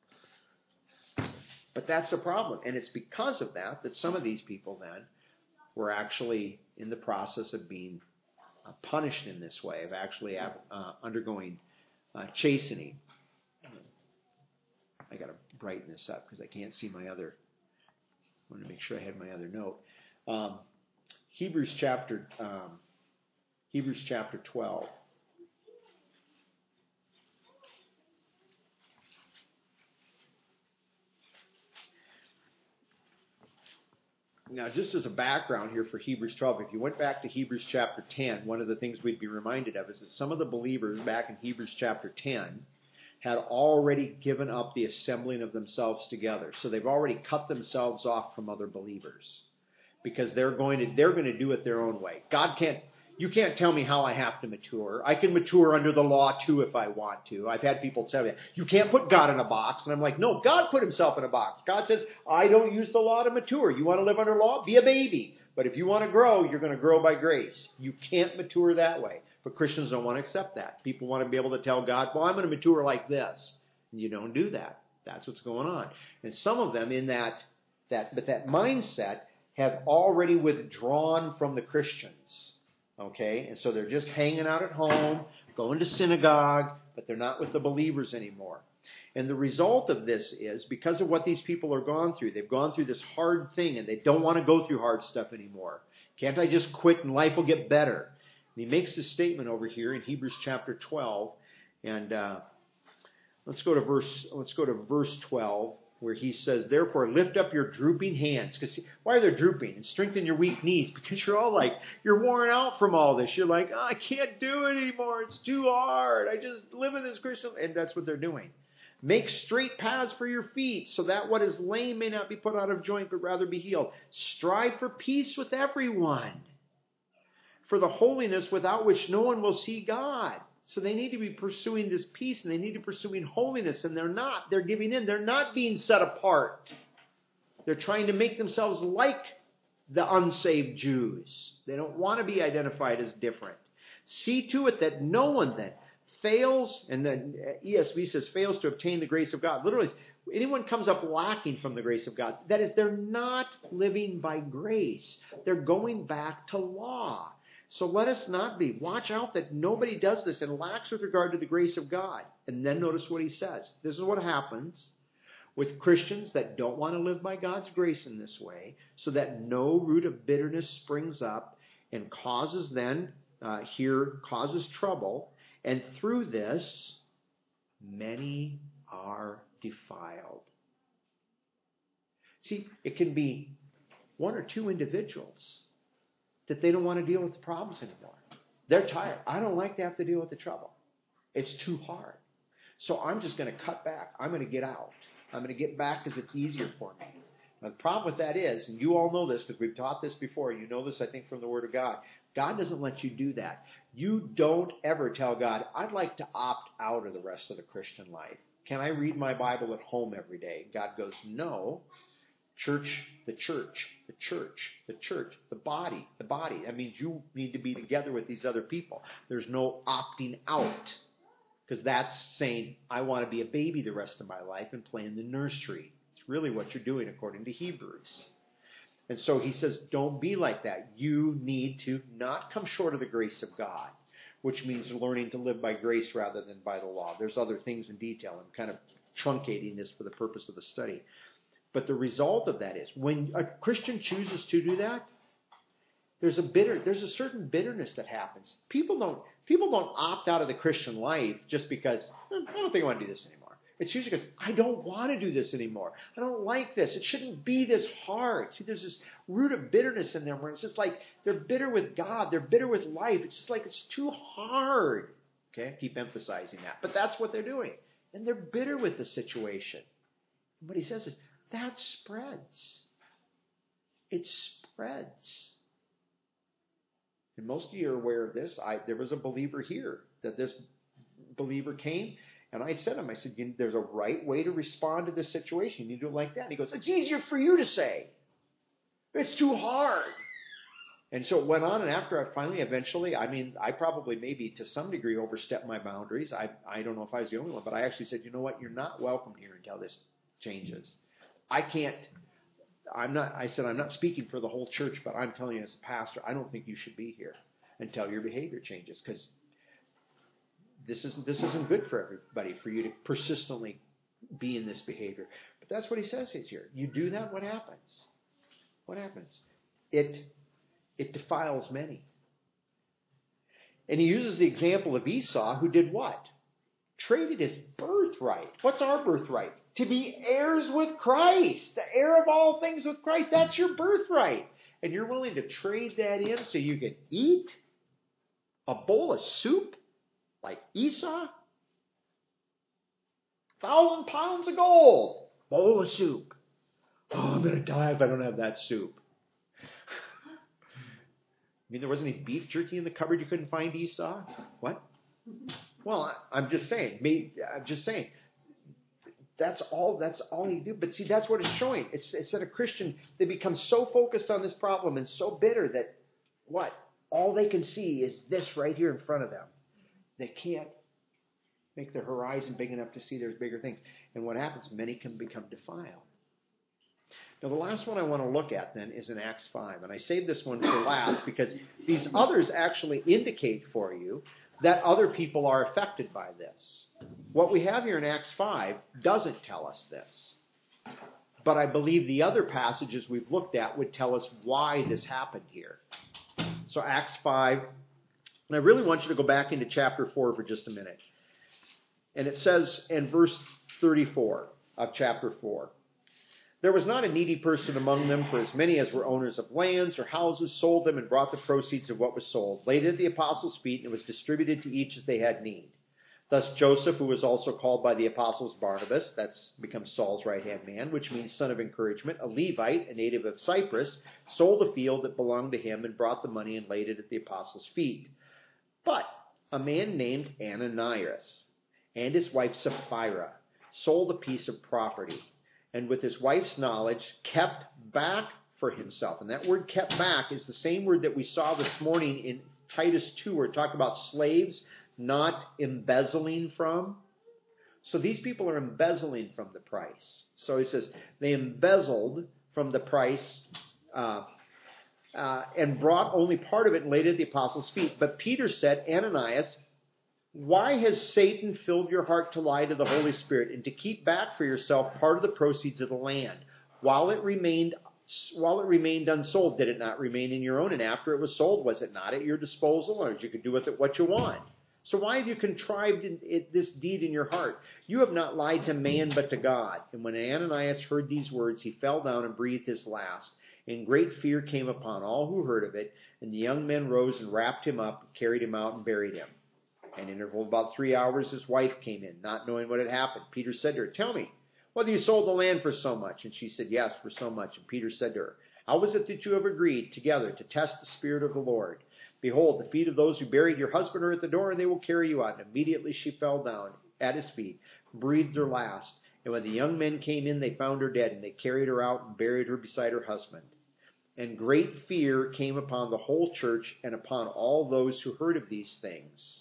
But that's the problem. And it's because of that some of these people then were actually in the process of being punished in this way, of actually undergoing chastening. I got to brighten this up because I can't see my other. I want to make sure I had my other note. Hebrews chapter 12. Now, just as a background here for Hebrews 12, if you went back to Hebrews chapter 10, one of the things we'd be reminded of is that some of the believers back in Hebrews chapter 10 had already given up the assembling of themselves together. So they've already cut themselves off from other believers because they're going to do it their own way. You can't tell me how I have to mature. I can mature under the law too if I want to. I've had people tell me, "You can't put God in a box." And I'm like, no, God put himself in a box. God says, "I don't use the law to mature. You want to live under law? Be a baby. But if you want to grow, you're going to grow by grace." You can't mature that way. But Christians don't want to accept that. People want to be able to tell God, "Well, I'm going to mature like this." And you don't do that. That's what's going on. And some of them in that mindset have already withdrawn from the Christians. Okay, and so they're just hanging out at home, going to synagogue, but they're not with the believers anymore. And the result of this is, because of what these people are gone through, they've gone through this hard thing, and they don't want to go through hard stuff anymore. Can't I just quit and life will get better? And he makes this statement over here in Hebrews chapter 12, and let's go to verse 12. where he says, therefore, lift up your drooping hands. Because why are they drooping? And strengthen your weak knees. Because you're all like, you're worn out from all this. You're like, I can't do it anymore. It's too hard. I just live in this Christian. And that's what they're doing. Make straight paths for your feet, so that what is lame may not be put out of joint, but rather be healed. Strive for peace with everyone, for the holiness without which no one will see God. So they need to be pursuing this peace, and they need to be pursuing holiness, and they're not. They're giving in. They're not being set apart. They're trying to make themselves like the unsaved Jews. They don't want to be identified as different. See to it that no one then fails, and then ESV says fails to obtain the grace of God. Literally, anyone comes up lacking from the grace of God, that is, they're not living by grace. They're going back to law. So let us not be. Watch out that nobody does this and lacks with regard to the grace of God. And then notice what he says. This is what happens with Christians that don't want to live by God's grace in this way, so that no root of bitterness springs up and causes trouble. And through this, many are defiled. See, it can be one or two individuals that they don't want to deal with the problems anymore. They're tired. I don't like to have to deal with the trouble. It's too hard. So I'm just going to cut back. I'm going to get out. I'm going to get back because it's easier for me. Now, the problem with that is, and you all know this because we've taught this before, you know this, I think, from the Word of God. God doesn't let you do that. You don't ever tell God, I'd like to opt out of the rest of the Christian life. Can I read my Bible at home every day? God goes, no. The body. That means you need to be together with these other people. There's no opting out. Because that's saying, I want to be a baby the rest of my life and play in the nursery. It's really what you're doing according to Hebrews. And so he says, don't be like that. You need to not come short of the grace of God, which means learning to live by grace rather than by the law. There's other things in detail. I'm kind of truncating this for the purpose of the study. But the result of that is, when a Christian chooses to do that, there's a certain bitterness that happens. People don't opt out of the Christian life just because, I don't think I want to do this anymore. It's usually because, I don't want to do this anymore. I don't like this. It shouldn't be this hard. See, there's this root of bitterness in them where it's just like they're bitter with God. They're bitter with life. It's just like it's too hard. Okay, I keep emphasizing that. But that's what they're doing. And they're bitter with the situation. And what he says is, that spreads. It spreads. And most of you are aware of this. There was a believer here that this believer came, and I said to him, I said, there's a right way to respond to this situation. You need to do it like that. And he goes, it's easier for you to say. It's too hard. And so it went on, and after I probably maybe to some degree overstepped my boundaries. I don't know if I was the only one, but I actually said, you know what, you're not welcome here until this changes. I'm not speaking for the whole church, but I'm telling you as a pastor, I don't think you should be here until your behavior changes, because this isn't good for everybody, for you to persistently be in this behavior. But that's what he says here. You do that, what happens? What happens? It defiles many. And he uses the example of Esau, who did what? Traded his birthright. What's our birthright? To be heirs with Christ. The heir of all things with Christ. That's your birthright. And you're willing to trade that in so you can eat a bowl of soup like Esau? 1,000 pounds of gold. Bowl of soup. Oh, I'm going to die if I don't have that soup. You mean there wasn't any beef jerky in the cupboard you couldn't find, Esau? What? Well, I'm just saying. That's all you do. But see, that's what it's showing. It's that a Christian, they become so focused on this problem and so bitter that what? All they can see is this right here in front of them. They can't make their horizon big enough to see there's bigger things. And what happens? Many can become defiled. Now, the last one I want to look at then is in Acts 5. And I saved this one for last because these others actually indicate for you that other people are affected by this. What we have here in Acts 5 doesn't tell us this. But I believe the other passages we've looked at would tell us why this happened here. So Acts 5, and I really want you to go back into chapter 4 for just a minute. And it says in verse 34 of chapter 4, There was not a needy person among them, for as many as were owners of lands or houses sold them and brought the proceeds of what was sold, laid it at the apostles' feet, and it was distributed to each as they had need. Thus Joseph, who was also called by the apostles Barnabas, that's become Saul's right-hand man, which means son of encouragement, a Levite, a native of Cyprus, sold a field that belonged to him and brought the money and laid it at the apostles' feet. But a man named Ananias and his wife Sapphira sold a piece of property, and with his wife's knowledge kept back for himself. And that word kept back is the same word that we saw this morning in Titus 2, where it talked about slaves not embezzling from. So these people are embezzling from the price. So he says they embezzled from the price and brought only part of it and laid it at the apostles' feet. But Peter said, Ananias, why has Satan filled your heart to lie to the Holy Spirit and to keep back for yourself part of the proceeds of the land? While it remained unsold, did it not remain in your own? And after it was sold, was it not at your disposal, or you could do with it what you want? So why have you contrived this deed in your heart? You have not lied to man but to God. And when Ananias heard these words, he fell down and breathed his last. And great fear came upon all who heard of it. And the young men rose and wrapped him up, carried him out, and buried him. An interval of about 3 hours, his wife came in, not knowing what had happened. Peter said to her, tell me, whether you sold the land for so much? And she said, yes, for so much. And Peter said to her, how was it that you have agreed together to test the Spirit of the Lord? Behold, the feet of those who buried your husband are at the door, and they will carry you out. And immediately she fell down at his feet, breathed her last. And when the young men came in, they found her dead, and they carried her out and buried her beside her husband. And great fear came upon the whole church and upon all those who heard of these things.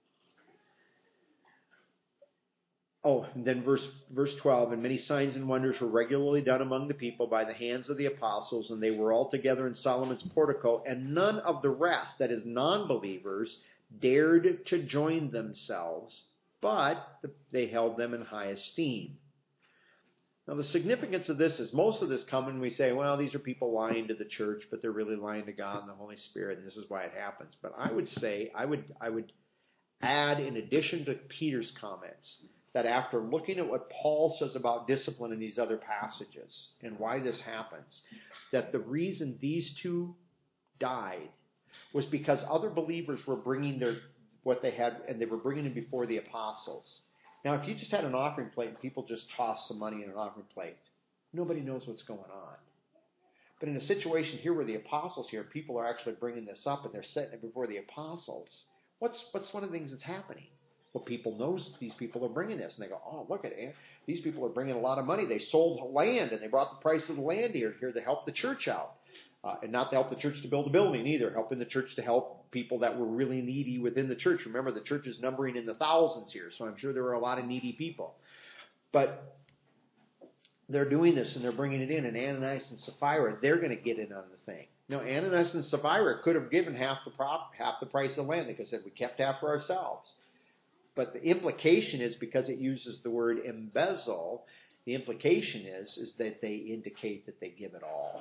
Oh, and then verse 12, and many signs and wonders were regularly done among the people by the hands of the apostles, and they were all together in Solomon's portico, and none of the rest, that is non-believers, dared to join themselves, but they held them in high esteem. Now, the significance of this is most of this come and we say, well, these are people lying to the church, but they're really lying to God and the Holy Spirit, and this is why it happens. But I would say, I would add, in addition to Peter's comments, that after looking at what Paul says about discipline in these other passages and why this happens, that the reason these two died was because other believers were bringing what they had, and they were bringing it before the apostles. Now, if you just had an offering plate and people just toss some money in an offering plate, nobody knows what's going on. But in a situation here where the apostles here, people are actually bringing this up and they're setting it before the apostles, what's one of the things that's happening? Well, people know these people are bringing this, and they go, oh, look at it. These people are bringing a lot of money. They sold land, and they brought the price of the land here to help the church out. And not to help the church to build a building either, helping the church to help people that were really needy within the church. Remember, the church is numbering in the thousands here, so I'm sure there were a lot of needy people. But they're doing this, and they're bringing it in, and Ananias and Sapphira, they're going to get in on the thing. Now, Ananias and Sapphira could have given half the price of the land. They could have said, we kept half for ourselves. But the implication is, because it uses the word embezzle, the implication is that they indicate that they give it all.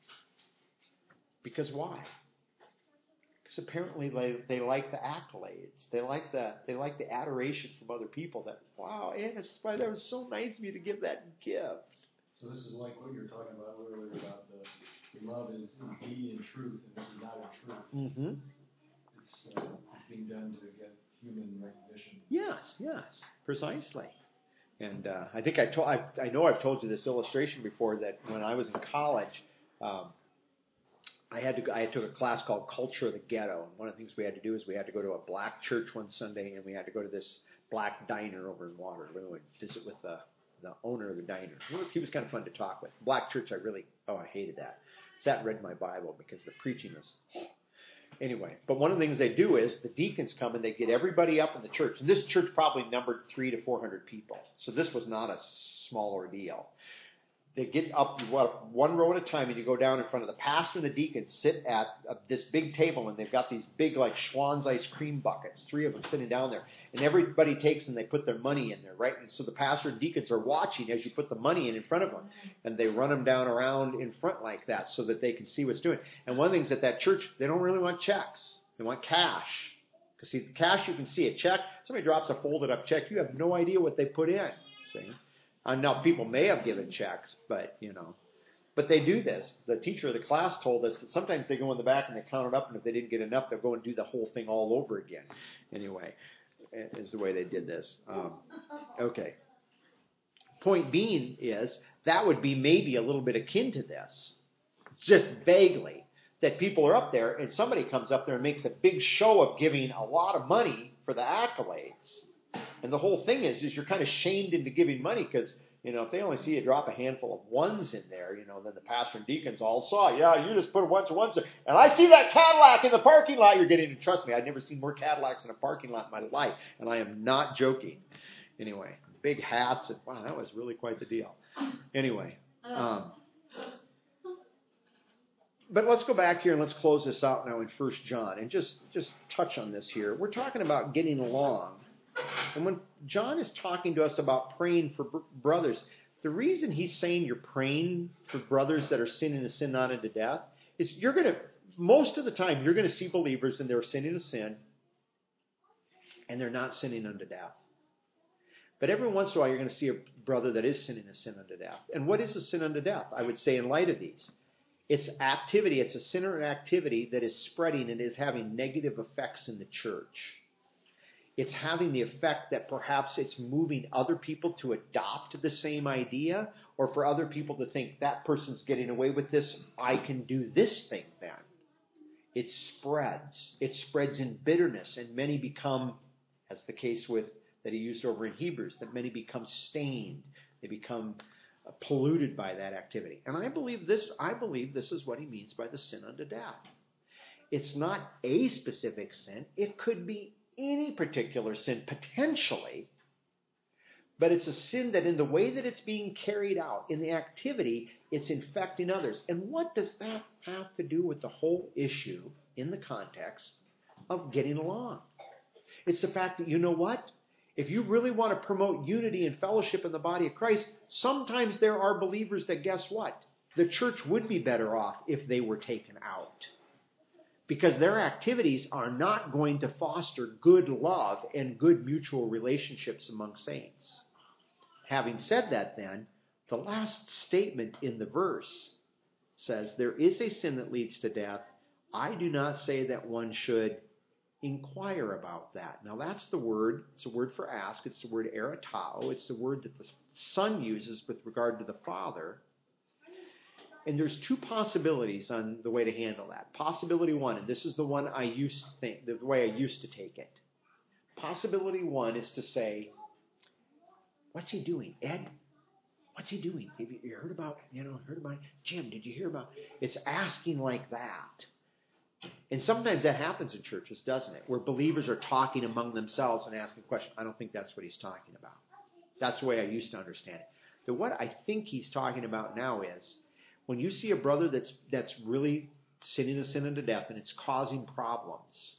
Because why? Because apparently they like the accolades. They like the adoration from other people that, wow, Ananias, that was so nice of you to give that gift. So this is like what you were talking about earlier about the love is in deed and truth, and this is not in truth. Mm-hmm. It's being done to get human recognition. Yes, precisely. And I think I know I've told you this illustration before, that when I was in college, I took a class called Culture of the Ghetto. And one of the things we had to do is we had to go to a black church one Sunday, and we had to go to this black diner over in Waterloo and visit with the owner of the diner. He was kind of fun to talk with. Black church, I hated that. Sat and read my Bible because the preaching was... Anyway, but one of the things they do is the deacons come and they get everybody up in the church. And this church probably numbered 300 to 400 people. So this was not a small ordeal. They get up one row at a time, and you go down in front of the pastor and the deacons, sit at this big table, and they've got these big, like, Schwann's ice cream buckets, 3 of them sitting down there. And everybody takes and they put their money in there, right? And so the pastor and deacons are watching as you put the money in front of them. And they run them down around in front like that so that they can see what's doing. And one of the things at that church, they don't really want checks. They want cash. Because, see, cash you can see. A check, somebody drops a folded up check, you have no idea what they put in. See? Now, people may have given checks, but, but they do this. The teacher of the class told us that sometimes they go in the back and they count it up, and if they didn't get enough, they'll go and do the whole thing all over again. Anyway, is the way they did this. Okay. Point being is that would be maybe a little bit akin to this, just vaguely, that people are up there and somebody comes up there and makes a big show of giving a lot of money for the accolades. And the whole thing is you're kind of shamed into giving money because, if they only see you drop a handful of ones in there, then the pastor and deacons all saw, yeah, you just put a bunch of ones there. And I see that Cadillac in the parking lot you're getting. And trust me, I've never seen more Cadillacs in a parking lot in my life. And I am not joking. Anyway, big hats. And wow, that was really quite the deal. Anyway. But let's go back here and let's close this out now in 1 John and just touch on this here. We're talking about getting along. And when John is talking to us about praying for brothers, the reason he's saying you're praying for brothers that are sinning a sin not unto death is most of the time, you're going to see believers and they're sinning a sin and they're not sinning unto death. But every once in a while, you're going to see a brother that is sinning a sin unto death. And what is a sin unto death? I would say in light of these. It's activity. It's a sin or activity that is spreading and is having negative effects in the church. It's having the effect that perhaps it's moving other people to adopt the same idea, or for other people to think that person's getting away with this, I can do this thing then. It spreads. It spreads in bitterness, and many become, as the case that he used over in Hebrews, that many become stained. They become polluted by that activity. And I believe this is what he means by the sin unto death. It's not a specific sin. It could be any particular sin, potentially, but it's a sin that in the way that it's being carried out, in the activity, it's infecting others. And what does that have to do with the whole issue in the context of getting along? It's the fact that, you know what? If you really want to promote unity and fellowship in the body of Christ, sometimes there are believers that, guess what? The church would be better off if they were taken out. Because their activities are not going to foster good love and good mutual relationships among saints. Having said that then, the last statement in the verse says, there is a sin that leads to death. I do not say that one should inquire about that. Now that's the word. It's a word for ask. It's the word eratao. It's the word that the Son uses with regard to the Father. And there's two possibilities on the way to handle that. Possibility one, and this is the one I used to think, the way I used to take it. Possibility one is to say, what's he doing? Ed, what's he doing? Have you heard about, Jim, did you hear about? It's asking like that. And sometimes that happens in churches, doesn't it? Where believers are talking among themselves and asking questions. I don't think that's what he's talking about. That's the way I used to understand it. But what I think he's talking about now is, when you see a brother that's really sinning a sin unto death and it's causing problems,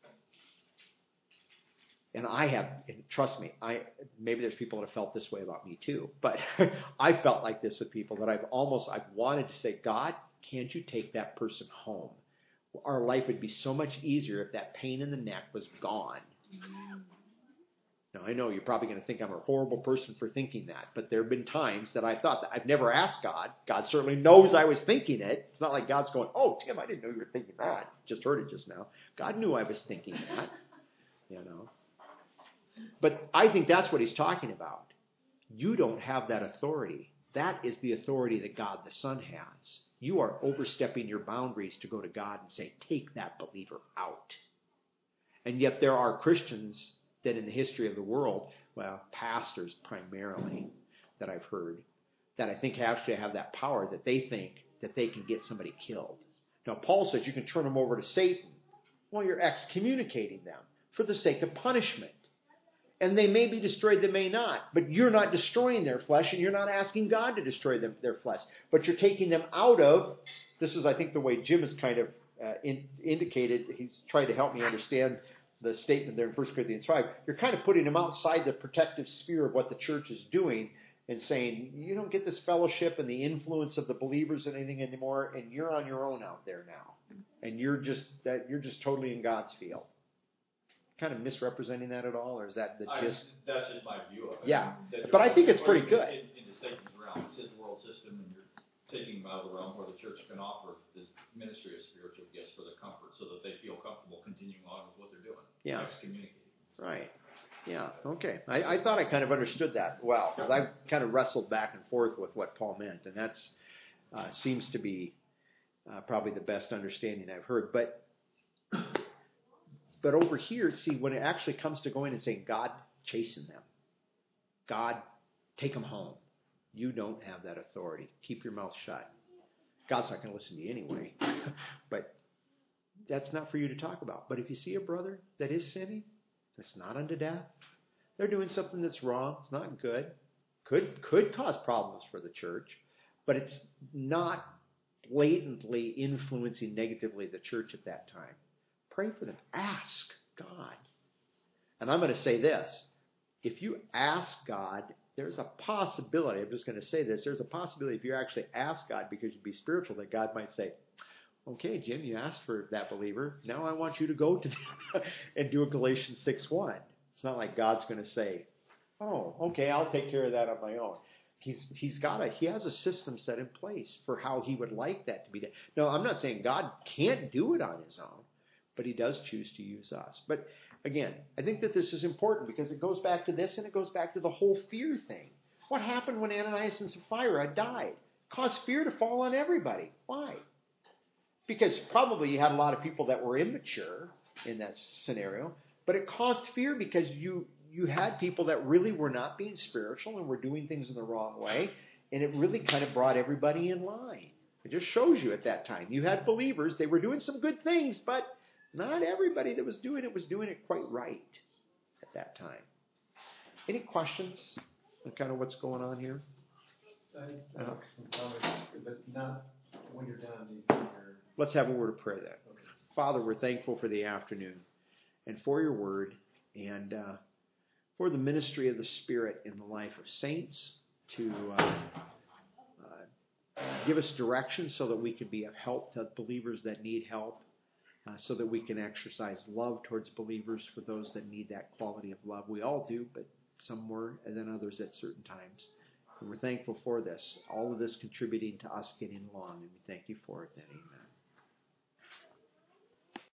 and trust me, maybe there's people that have felt this way about me too, but I felt like this with people that I've wanted to say, God, can't you take that person home? Our life would be so much easier if that pain in the neck was gone. Now, I know you're probably going to think I'm a horrible person for thinking that, but there have been times that I thought that. I've never asked God. God certainly knows I was thinking it. It's not like God's going, oh, Tim, I didn't know you were thinking that. Just heard it just now. God knew I was thinking that, But I think that's what he's talking about. You don't have that authority. That is the authority that God the Son has. You are overstepping your boundaries to go to God and say, take that believer out. And yet there are Christians that in the history of the world, pastors primarily that I've heard, that I think actually have that power that they think that they can get somebody killed. Now, Paul says you can turn them over to Satan. Well, you're excommunicating them for the sake of punishment. And they may be destroyed, they may not. But you're not destroying their flesh, and you're not asking God to destroy their flesh. But you're taking them out of, this is, I think, the way Jim has kind of indicated. He's tried to help me understand the statement there in 1 Corinthians 5, you're kind of putting them outside the protective sphere of what the church is doing and saying, you don't get this fellowship and the influence of the believers and anything anymore, and you're on your own out there now. And you're just totally in God's field. kind of misrepresenting that at all, or is that the gist? That's just my view of it. Yeah, but I think it's pretty good. Into Satan's realm, it's his world system, and you're taking them out of the realm where the church can offer this ministry of spiritual gifts for their comfort, so that they feel comfortable continuing on with what they're doing. Yeah. Excommunicating. Right. Yeah. Okay. I thought I kind of understood that well, because I kind of wrestled back and forth with what Paul meant, and that's seems to be probably the best understanding I've heard. But over here, see, when it actually comes to going and saying, God, chasten them. God, take them home. You don't have that authority. Keep your mouth shut. God's not going to listen to you anyway. But that's not for you to talk about. But if you see a brother that is sinning, that's not unto death, they're doing something that's wrong, it's not good, could cause problems for the church, but it's not blatantly influencing negatively the church at that time. Pray for them. Ask God. And I'm going to say this. If you ask God, there's a possibility, I'm just going to say this, there's a possibility if you actually ask God because you be spiritual, that God might say, okay, Jim, you asked for that believer. Now I want you to go to them and do a Galatians 6:1. It's not like God's going to say, oh, okay, I'll take care of that on my own. He has a system set in place for how he would like that to be done. No, I'm not saying God can't do it on his own, but he does choose to use us. But again, I think that this is important because it goes back to this and it goes back to the whole fear thing. What happened when Ananias and Sapphira died? It caused fear to fall on everybody. Why? Because probably you had a lot of people that were immature in that scenario, but it caused fear because you had people that really were not being spiritual and were doing things in the wrong way, and it really kind of brought everybody in line. It just shows you at that time. You had believers, they were doing some good things, but not everybody that was doing it quite right at that time. Any questions on kind of what's going on here? I have some comments, but not when you're done. Let's have a word of prayer then. Okay. Father, we're thankful for the afternoon and for your word and for the ministry of the Spirit in the life of saints to give us direction so that we can be of help to believers that need help, so that we can exercise love towards believers for those that need that quality of love. We all do, but some more than others at certain times. And we're thankful for this, all of this contributing to us getting along, and we thank you for it then. Amen.